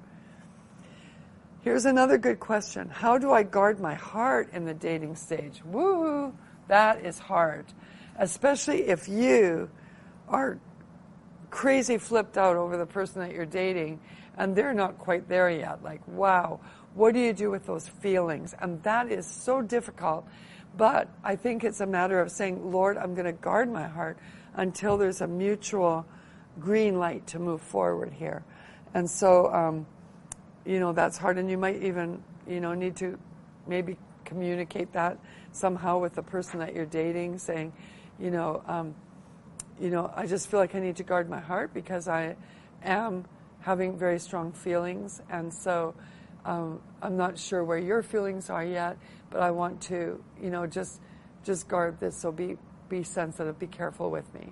Here's another good question. How do I guard my heart in the dating stage? Woo! That is hard. Especially if you are crazy flipped out over the person that you're dating and they're not quite there yet. Like, wow, what do you do with those feelings? And that is so difficult. But I think it's a matter of saying, Lord, I'm going to guard my heart until there's a mutual green light to move forward here. And so, that's hard. And you might even, need to maybe communicate that somehow with the person that you're dating, saying, I just feel like I need to guard my heart because I am having very strong feelings. And so I'm not sure where your feelings are yet, but I want to, just guard this. So be sensitive, be careful with me,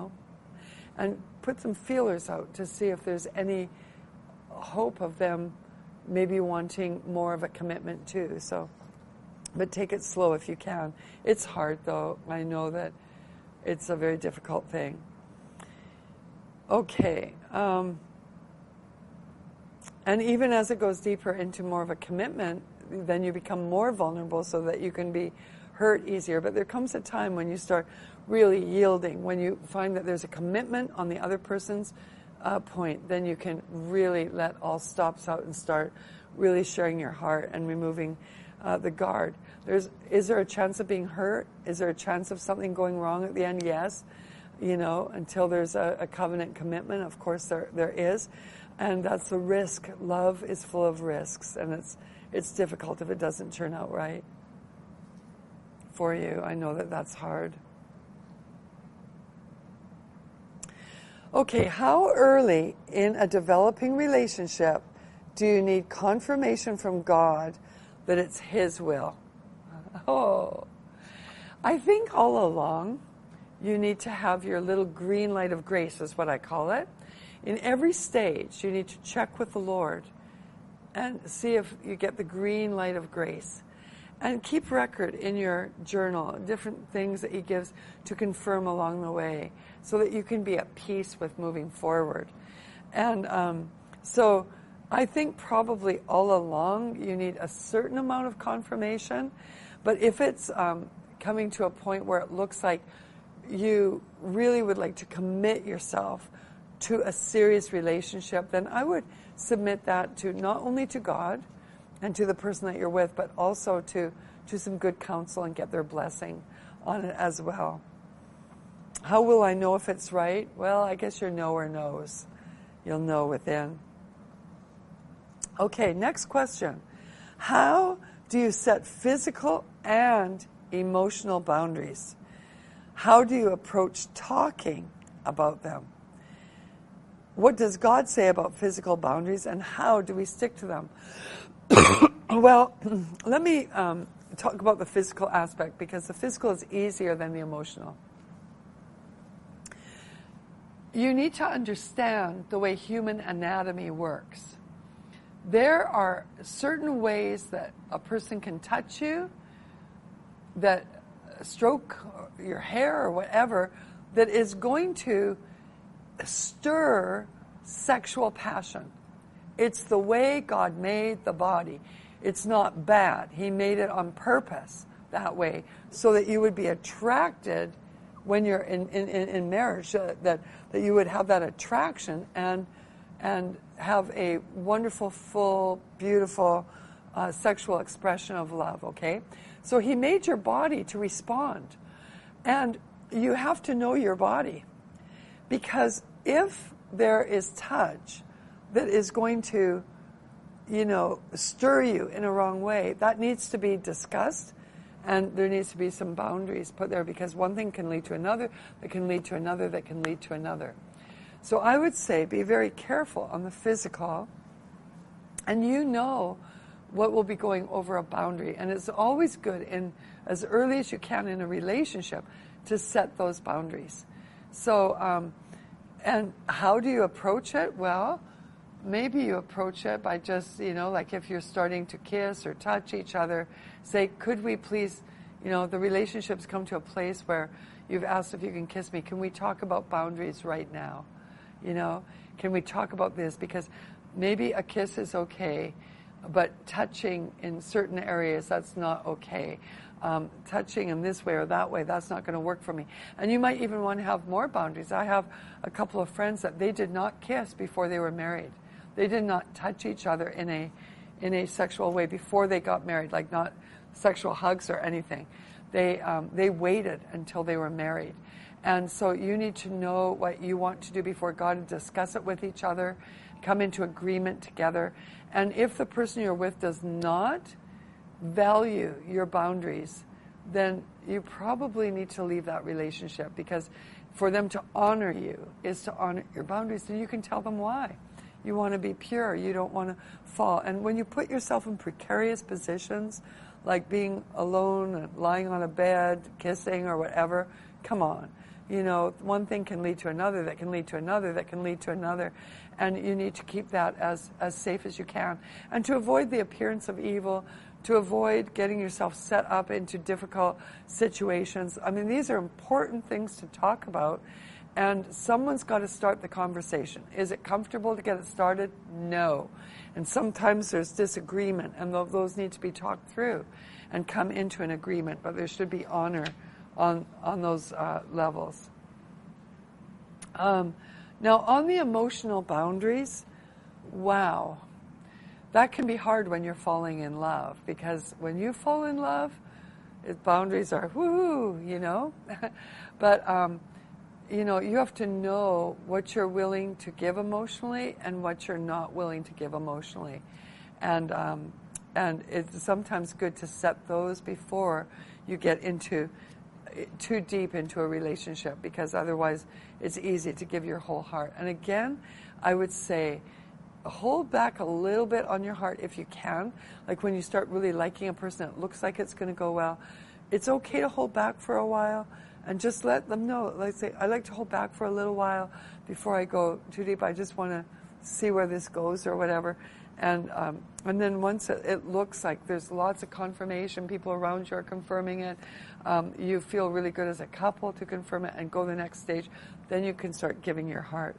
and put some feelers out to see if there's any hope of them maybe wanting more of a commitment too. So, but take it slow if you can. It's hard though. I know that it's a very difficult thing. Okay. And even as it goes deeper into more of a commitment, then you become more vulnerable so that you can be hurt easier. But there comes a time when you start really yielding, when you find that there's a commitment on the other person's point, then you can really let all stops out and start really sharing your heart and removing the guard. Is there a chance of being hurt? Is there a chance of something going wrong at the end? Yes. Until there's a covenant commitment, of course there is. And that's the risk. Love is full of risks, and it's difficult if it doesn't turn out right for you. I know that that's hard. Okay, how early in a developing relationship do you need confirmation from God that it's His will? Oh, I think all along you need to have your little green light of grace, is what I call it. In every stage, you need to check with the Lord and see if you get the green light of grace. And keep record in your journal, different things that He gives to confirm along the way so that you can be at peace with moving forward. And so I think probably all along you need a certain amount of confirmation. But if it's coming to a point where it looks like you really would like to commit yourself to a serious relationship, then I would submit that to not only to God and to the person that you're with, but also to some good counsel and get their blessing on it as well. How will I know if it's right? Well, I guess your knower knows. You'll know within. Okay, next question. How do you set physical and emotional boundaries? How do you approach talking about them? What does God say about physical boundaries, and how do we stick to them? Well, let me talk about the physical aspect, because the physical is easier than the emotional. You need to understand the way human anatomy works. There are certain ways that a person can touch you, that stroke your hair or whatever, that is going to stir sexual passion. It's the way God made the body. It's not bad. He made it on purpose that way so that you would be attracted when you're in marriage, that you would have that attraction and have a wonderful, full, beautiful sexual expression of love, okay? So he made your body to respond. And you have to know your body. Because if there is touch that is going to, stir you in a wrong way, that needs to be discussed. And there needs to be some boundaries put there, because one thing can lead to another, that can lead to another, that can lead to another. So I would say be very careful on the physical, and what will be going over a boundary. And it's always good in as early as you can in a relationship to set those boundaries. So, and how do you approach it? Well, maybe you approach it by just, like if you're starting to kiss or touch each other, say, could we please, the relationship's come to a place where you've asked if you can kiss me. Can we talk about boundaries right now? Can we talk about this? Because maybe a kiss is okay, but touching in certain areas, that's not okay. Touching in this way or that way, that's not going to work for me. And you might even want to have more boundaries. I have a couple of friends that they did not kiss before they were married. They did not touch each other in a sexual way before they got married, like not sexual hugs or anything. They waited until they were married. And so you need to know what you want to do before God and discuss it with each other, come into agreement together. And if the person you're with does not value your boundaries, then you probably need to leave that relationship, because for them to honor you is to honor your boundaries. And you can tell them why. You want to be pure. You don't want to fall. And when you put yourself in precarious positions, like being alone, and lying on a bed, kissing or whatever, come on. One thing can lead to another, that can lead to another, that can lead to another. And you need to keep that as safe as you can. And to avoid the appearance of evil, to avoid getting yourself set up into difficult situations. I mean, these are important things to talk about. And someone's got to start the conversation. Is it comfortable to get it started? No. And sometimes there's disagreement, and those need to be talked through and come into an agreement. But there should be honor on those levels. Now, on the emotional boundaries, wow, that can be hard when you're falling in love, because when you fall in love, boundaries are woo, But you have to know what you're willing to give emotionally and what you're not willing to give emotionally, and it's sometimes good to set those before you get into too deep into a relationship, because otherwise it's easy to give your whole heart. And again, I would say hold back a little bit on your heart if you can. Like when you start really liking a person, it looks like it's going to go well. It's okay to hold back for a while and just let them know. Like say, I like to hold back for a little while before I go too deep. I just want to see where this goes or whatever. And then once it looks like there's lots of confirmation, people around you are confirming it, you feel really good as a couple to confirm it and go the next stage, then you can start giving your heart.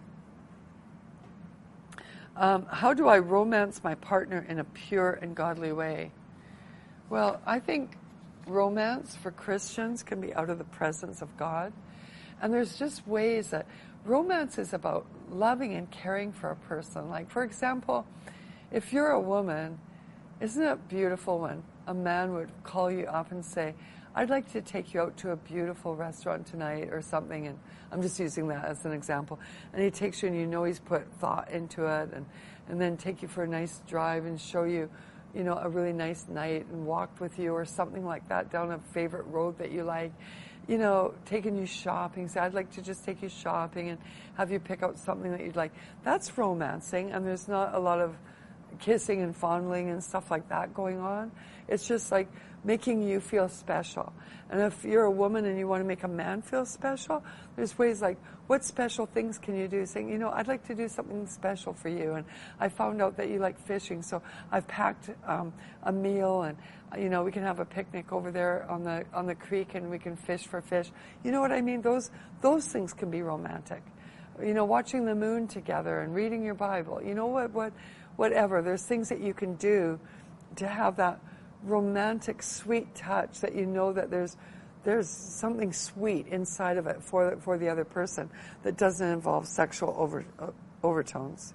How do I romance my partner in a pure and godly way? Well, I think romance for Christians can be out of the presence of God. And there's just ways that romance is about loving and caring for a person. Like, for example, if you're a woman, isn't it beautiful when a man would call you up and say, I'd like to take you out to a beautiful restaurant tonight or something, and I'm just using that as an example. And he takes you and he's put thought into it, and then take you for a nice drive and show you, a really nice night and walk with you or something like that down a favorite road that you like. Taking you shopping, say, I'd like to just take you shopping and have you pick out something that you'd like. That's romancing, and there's not a lot of kissing and fondling and stuff like that going on. It's just like making you feel special. And if you're a woman and you want to make a man feel special, there's ways like, what special things can you do? Saying, I'd like to do something special for you, and I found out that you like fishing, so I've packed a meal, and we can have a picnic over there on the creek, and we can fish for fish. You know what I mean? Those things can be romantic. Watching the moon together and reading your Bible. Whatever. There's things that you can do to have that romantic, sweet touch that that there's something sweet inside of it for the other person that doesn't involve sexual overtones.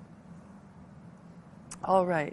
All right.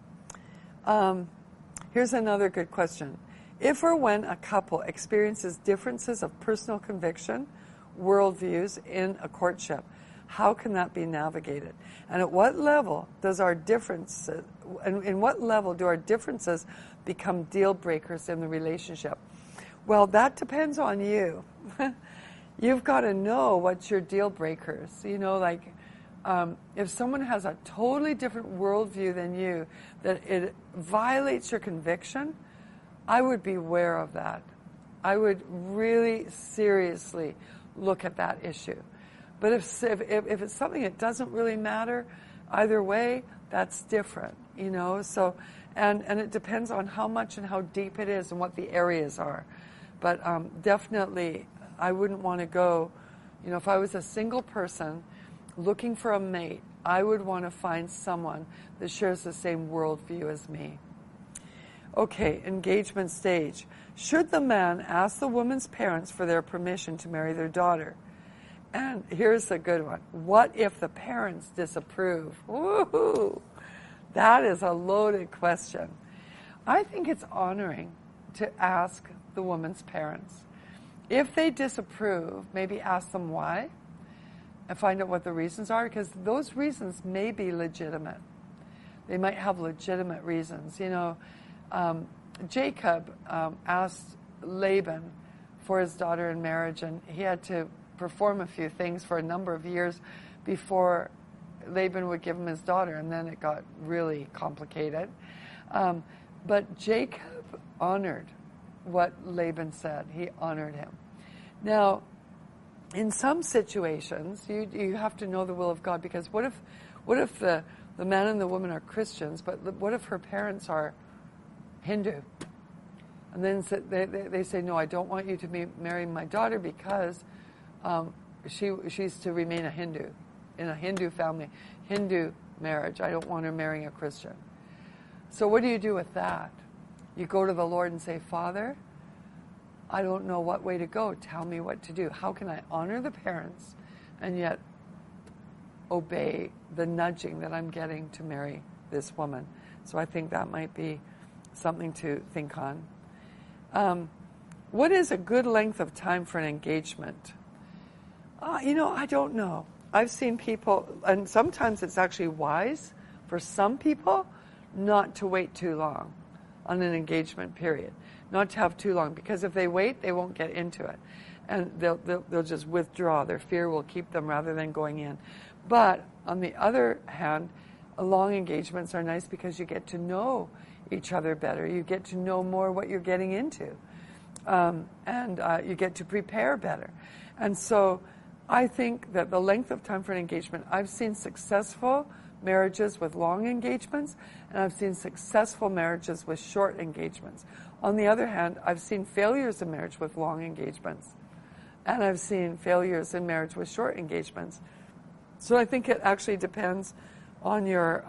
Here's another good question. If or when a couple experiences differences of personal conviction, worldviews in a courtship, how can that be navigated? And at what level does our differences, and in what level do our differences become deal breakers in the relationship? Well, that depends on you. You've got to know what's your deal breakers. You know, like if someone has a totally different worldview than you, that it violates your conviction, I would be aware of that. I would really seriously look at that issue. But if it's something that doesn't really matter either way, that's different, you know. So, and it depends on how much and how deep it is and what the areas are. But definitely, I wouldn't want to go, you know, if I was a single person looking for a mate, I would want to find someone that shares the same worldview as me. Okay, engagement stage. Should the man ask the woman's parents for their permission to marry their daughter? And here's a good one. What if the parents disapprove? Woohoo! That is a loaded question. I think it's honoring to ask the woman's parents. If they disapprove, maybe ask them why and find out what the reasons are, because those reasons may be legitimate. They might have legitimate reasons. You know, Jacob asked Laban for his daughter in marriage, and he had to perform a few things for a number of years before Laban would give him his daughter, and then it got really complicated. But Jacob honored what Laban said. He honored him. Now, in some situations, you have to know the will of God, because what if the man and the woman are Christians, but what if her parents are Hindu? And then they say, no, I don't want you to be marrying my daughter because she's to remain a Hindu, in a Hindu family, Hindu marriage. I don't want her marrying a Christian. So what do you do with that? You go to the Lord and say, Father, I don't know what way to go. Tell me what to do. How can I honor the parents and yet obey the nudging that I'm getting to marry this woman? So I think that might be something to think on. What is a good length of time for an engagement? You know, I don't know. I've seen people, and sometimes it's actually wise for some people not to wait too long on an engagement period, not to have too long, because if they wait, they won't get into it, and they'll just withdraw. Their fear will keep them rather than going in. But on the other hand, long engagements are nice because you get to know each other better. You get to know more what you're getting into, and you get to prepare better. And so I think that the length of time for an engagement, I've seen successful marriages with long engagements, and I've seen successful marriages with short engagements. On the other hand, I've seen failures in marriage with long engagements, and I've seen failures in marriage with short engagements. So I think it actually depends on your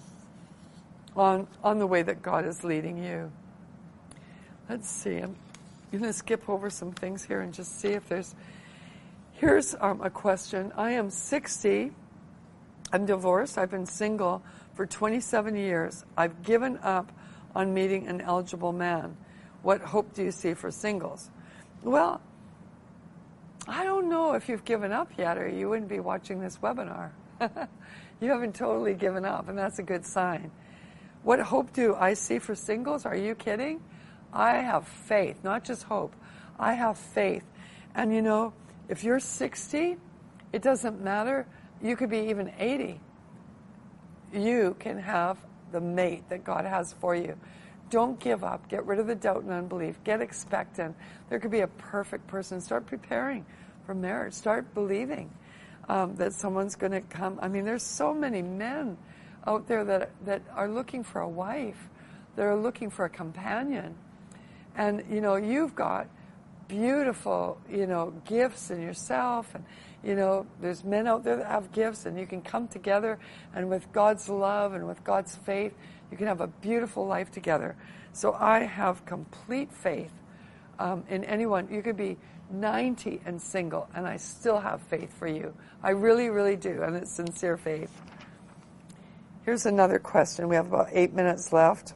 on the way that God is leading you. Let's see. I'm going to skip over some things here and just see if there's. Here's a question. I am 60. I'm divorced. I've been single for 27 years. I've given up on meeting an eligible man. What hope do you see for singles? Well, I don't know if you've given up yet, or you wouldn't be watching this webinar. You haven't totally given up, and that's a good sign. What hope do I see for singles? Are you kidding? I have faith, not just hope. I have faith. And you know, if you're 60, it doesn't matter. You could be even 80. You can have the mate that God has for you. Don't give up. Get rid of the doubt and unbelief. Get expectant. There could be a perfect person. Start preparing for marriage. Start believing that someone's going to come. I mean, there's so many men out there that are looking for a wife. They're looking for a companion. And, you know, you've got beautiful, you know, gifts in yourself, and you know, there's men out there that have gifts, and you can come together, and with God's love and with God's faith, you can have a beautiful life together. So I have complete faith in anyone. You could be 90 and single, and I still have faith for you. I really, really do, and it's sincere faith. Here's another question. We have about 8 minutes left.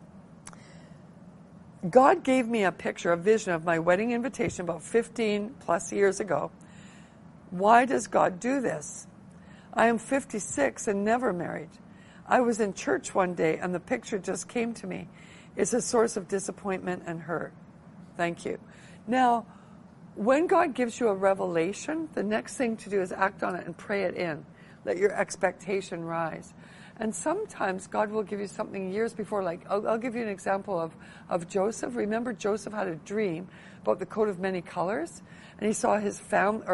God gave me a picture, a vision of my wedding invitation about 15 plus years ago. Why does God do this? I am 56 and never married. I was in church one day and the picture just came to me. It's a source of disappointment and hurt. Thank you. Now, when God gives you a revelation, the next thing to do is act on it and pray it in. Let your expectation rise. And sometimes God will give you something years before, like, I'll give you an example of Joseph. Remember, Joseph had a dream about the coat of many colors, and he saw his family,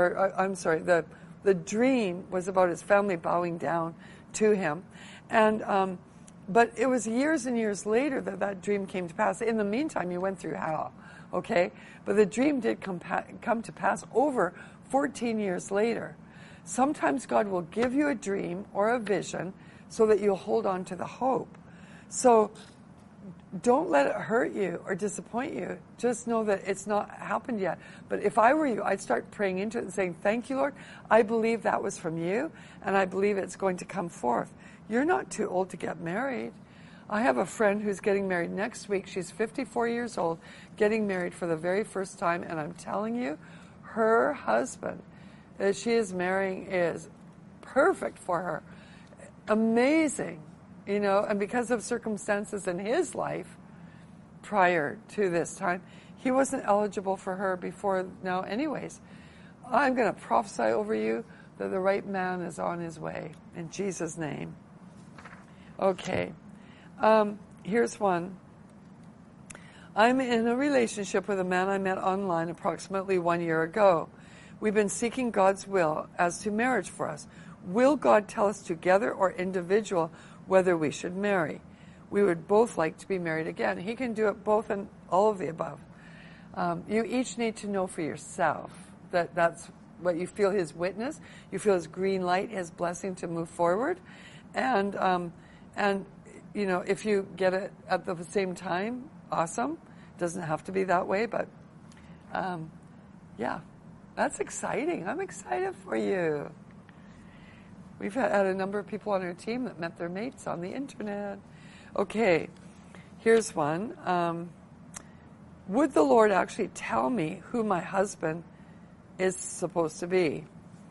the dream was about his family bowing down to him. And, but it was years and years later that dream came to pass. In the meantime, he went through hell, okay? But the dream did come to pass over 14 years later. Sometimes God will give you a dream or a vision so that you'll hold on to the hope. So don't let it hurt you or disappoint you. Just know that it's not happened yet. But if I were you, I'd start praying into it and saying, thank you, Lord. I believe that was from you, and I believe it's going to come forth. You're not too old to get married. I have a friend who's getting married next week. She's 54 years old, getting married for the very first time, and I'm telling you, her husband that she is marrying is perfect for her. Amazing, you know, and because of circumstances in his life prior to this time, he wasn't eligible for her before now anyways. I'm going to prophesy over you that the right man is on his way, in Jesus' name. Okay, here's one. I'm in a relationship with a man I met online approximately 1 year ago. We've been seeking God's will as to marriage for us. Will God tell us together or individual whether we should marry? We would both like to be married again. He can do it both and all of the above. You each need to know for yourself that that's what you feel, his witness. You feel his green light, his blessing to move forward. And you know, if you get it at the same time, awesome. Doesn't have to be that way, but yeah, that's exciting. I'm excited for you. We've had a number of people on our team that met their mates on the internet. Okay, here's one. Would the Lord actually tell me who my husband is supposed to be?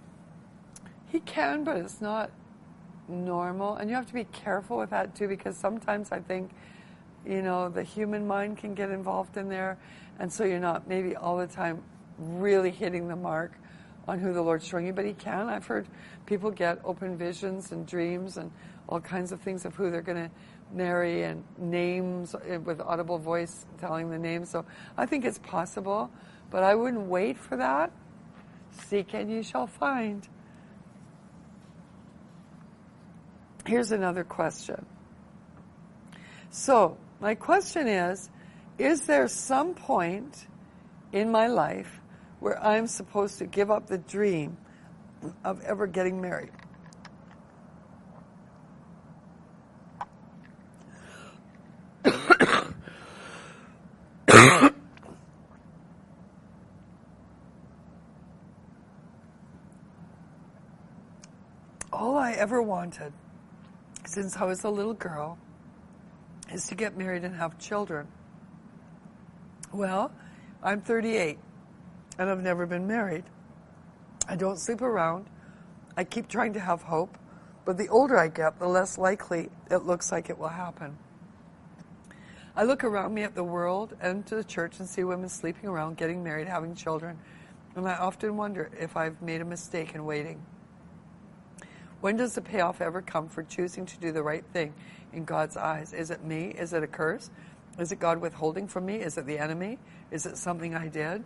He can, but it's not normal. And you have to be careful with that too, because sometimes I think, you know, the human mind can get involved in there. And so you're not maybe all the time really hitting the mark on who the Lord's showing you, but he can. I've heard people get open visions and dreams and all kinds of things of who they're going to marry and names with audible voice telling the names. So I think it's possible, but I wouldn't wait for that. Seek and you shall find. Here's another question. So my question is there some point in my life where I'm supposed to give up the dream of ever getting married? All I ever wanted since I was a little girl is to get married and have children. Well, I'm 38. And I've never been married. I don't sleep around. I keep trying to have hope. But the older I get, the less likely it looks like it will happen. I look around me at the world and to the church and see women sleeping around, getting married, having children. And I often wonder if I've made a mistake in waiting. When does the payoff ever come for choosing to do the right thing in God's eyes? Is it me? Is it a curse? Is it God withholding from me? Is it the enemy? Is it something I did?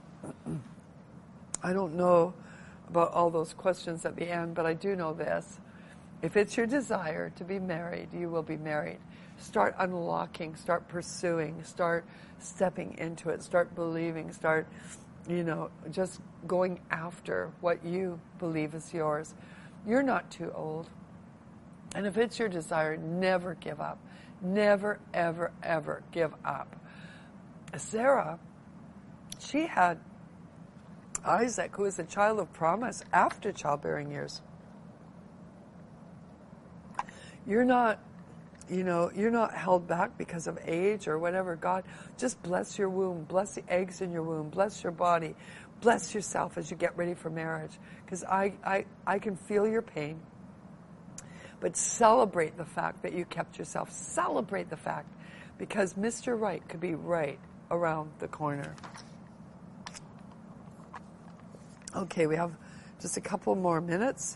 I don't know about all those questions at the end, but I do know this. If it's your desire to be married, you will be married. Start unlocking, start pursuing, start stepping into it, start believing, start, you know, just going after what you believe is yours. You're not too old. And if it's your desire, never give up. Never, ever, ever give up. Sarah she had Isaac, who is a child of promise after childbearing years. You're not held back because of age or whatever. God, just bless your womb, bless the eggs in your womb, bless your body, bless yourself as you get ready for marriage. Because I can feel your pain. But celebrate the fact that you kept yourself. Celebrate the fact, because Mr. Right could be right around the corner. Okay, we have just a couple more minutes.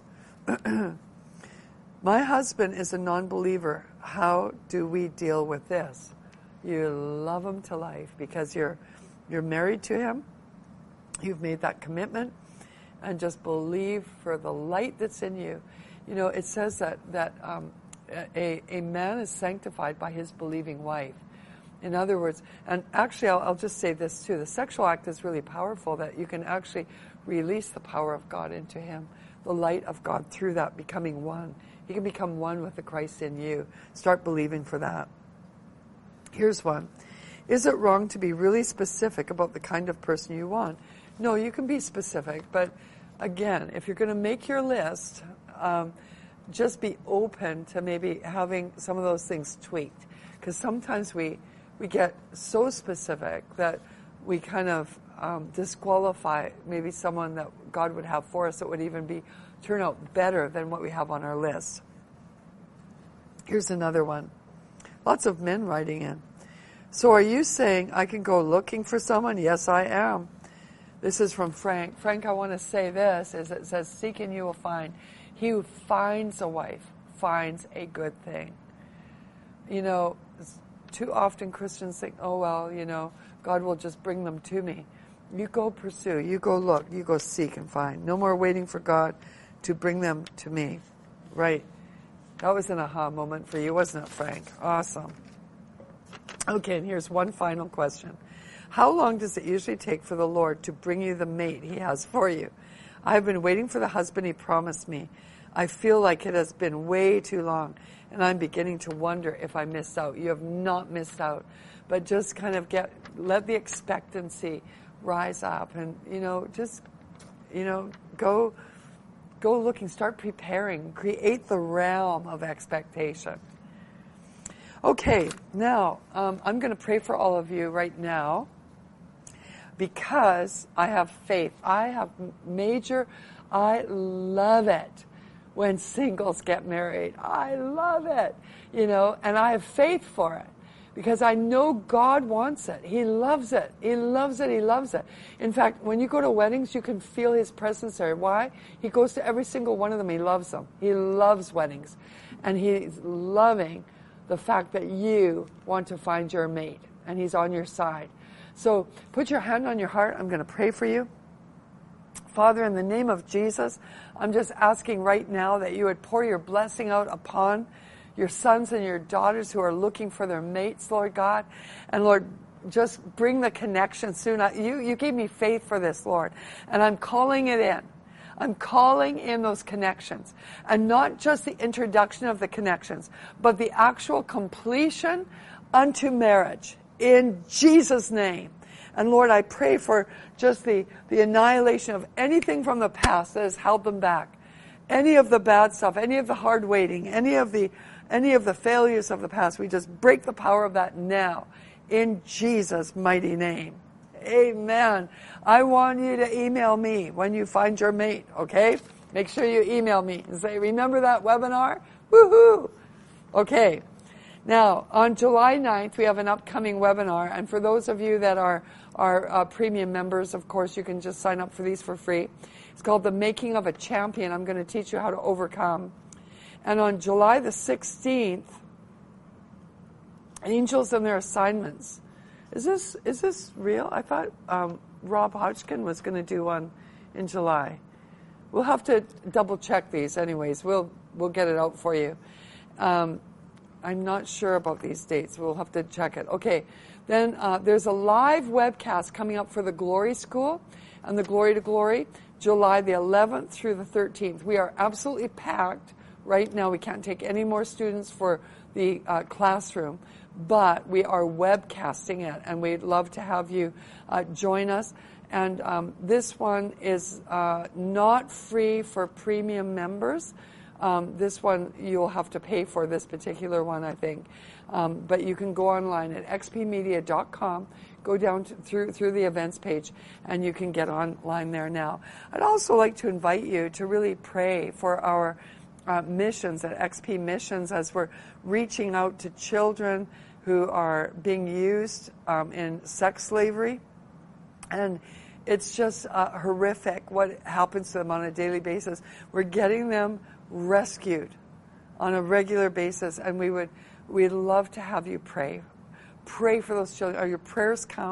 My husband is a non-believer. How do we deal with this? You love him to life because you're married to him. You've made that commitment, and just believe for the light that's in you. You know, it says that a man is sanctified by his believing wife. In other words, and actually I'll just say this too, the sexual act is really powerful, that you can actually release the power of God into him, the light of God through that, becoming one. He can become one with the Christ in you. Start believing for that. Here's one. Is it wrong to be really specific about the kind of person you want? No, you can be specific, but again, if you're going to make your list, just be open to maybe having some of those things tweaked. Because sometimes we get so specific that we kind of disqualify maybe someone that God would have for us that would even turn out better than what we have on our list. Here's another one. Lots of men writing in. So are you saying I can go looking for someone? Yes, I am. This is from Frank. Frank, I want to say this, is it says, seek and you will find. He who finds a wife finds a good thing. You know, too often Christians think, oh, well, you know, God will just bring them to me. You go pursue, you go look, you go seek and find. No more waiting for God to bring them to me. Right. That was an aha moment for you, wasn't it, Frank? Awesome. Okay, and here's one final question. How long does it usually take for the Lord to bring you the mate he has for you? I've been waiting for the husband he promised me. I feel like it has been way too long, and I'm beginning to wonder if I missed out. You have not missed out, but just kind of let the expectancy rise up, and go looking, start preparing, create the realm of expectation. Okay, now I'm going to pray for all of you right now, because I have faith. I love it when singles get married. I love it, and I have faith for it because I know God wants it. He loves it. He loves it. He loves it. In fact, when you go to weddings, you can feel His presence there. Why? He goes to every single one of them. He loves them. He loves weddings. And He's loving the fact that you want to find your mate, and He's on your side. So put your hand on your heart. I'm going to pray for you. Father, in the name of Jesus, I'm just asking right now that you would pour your blessing out upon your sons and your daughters who are looking for their mates, Lord God. And Lord, just bring the connection soon. You gave me faith for this, Lord, and I'm calling it in. I'm calling in those connections. And not just the introduction of the connections, but the actual completion unto marriage. In Jesus' name. And Lord, I pray for just the annihilation of anything from the past that has held them back. Any of the bad stuff, any of the hard waiting, any of the failures of the past. We just break the power of that now. In Jesus' mighty name. Amen. I want you to email me when you find your mate, okay? Make sure you email me and say, remember that webinar? Woohoo! Okay. Now, on July 9th, we have an upcoming webinar, and for those of you that are premium members, of course, you can just sign up for these for free. It's called The Making of a Champion. I'm going to teach you how to overcome. And on July the 16th, Angels and Their Assignments. Is this real? I thought Rob Hodgkin was going to do one in July. We'll have to double check these anyways. We'll get it out for you. I'm not sure about these dates. We'll have to check it. Okay. Then there's a live webcast coming up for the Glory School and the Glory to Glory, July the 11th through the 13th. We are absolutely packed right now. We can't take any more students for the classroom. but we are webcasting it, and we'd love to have you join us. And this one is not free for premium members. This one you'll have to pay for, this particular one, I think. But you can go online at xpmedia.com, go down through the events page, and you can get online there now. I'd also like to invite you to really pray for our missions at XP Missions as we're reaching out to children who are being used in sex slavery. And it's just horrific what happens to them on a daily basis. We're getting them rescued on a regular basis, and we'd love to have you pray. Pray for those children. Are your prayers count?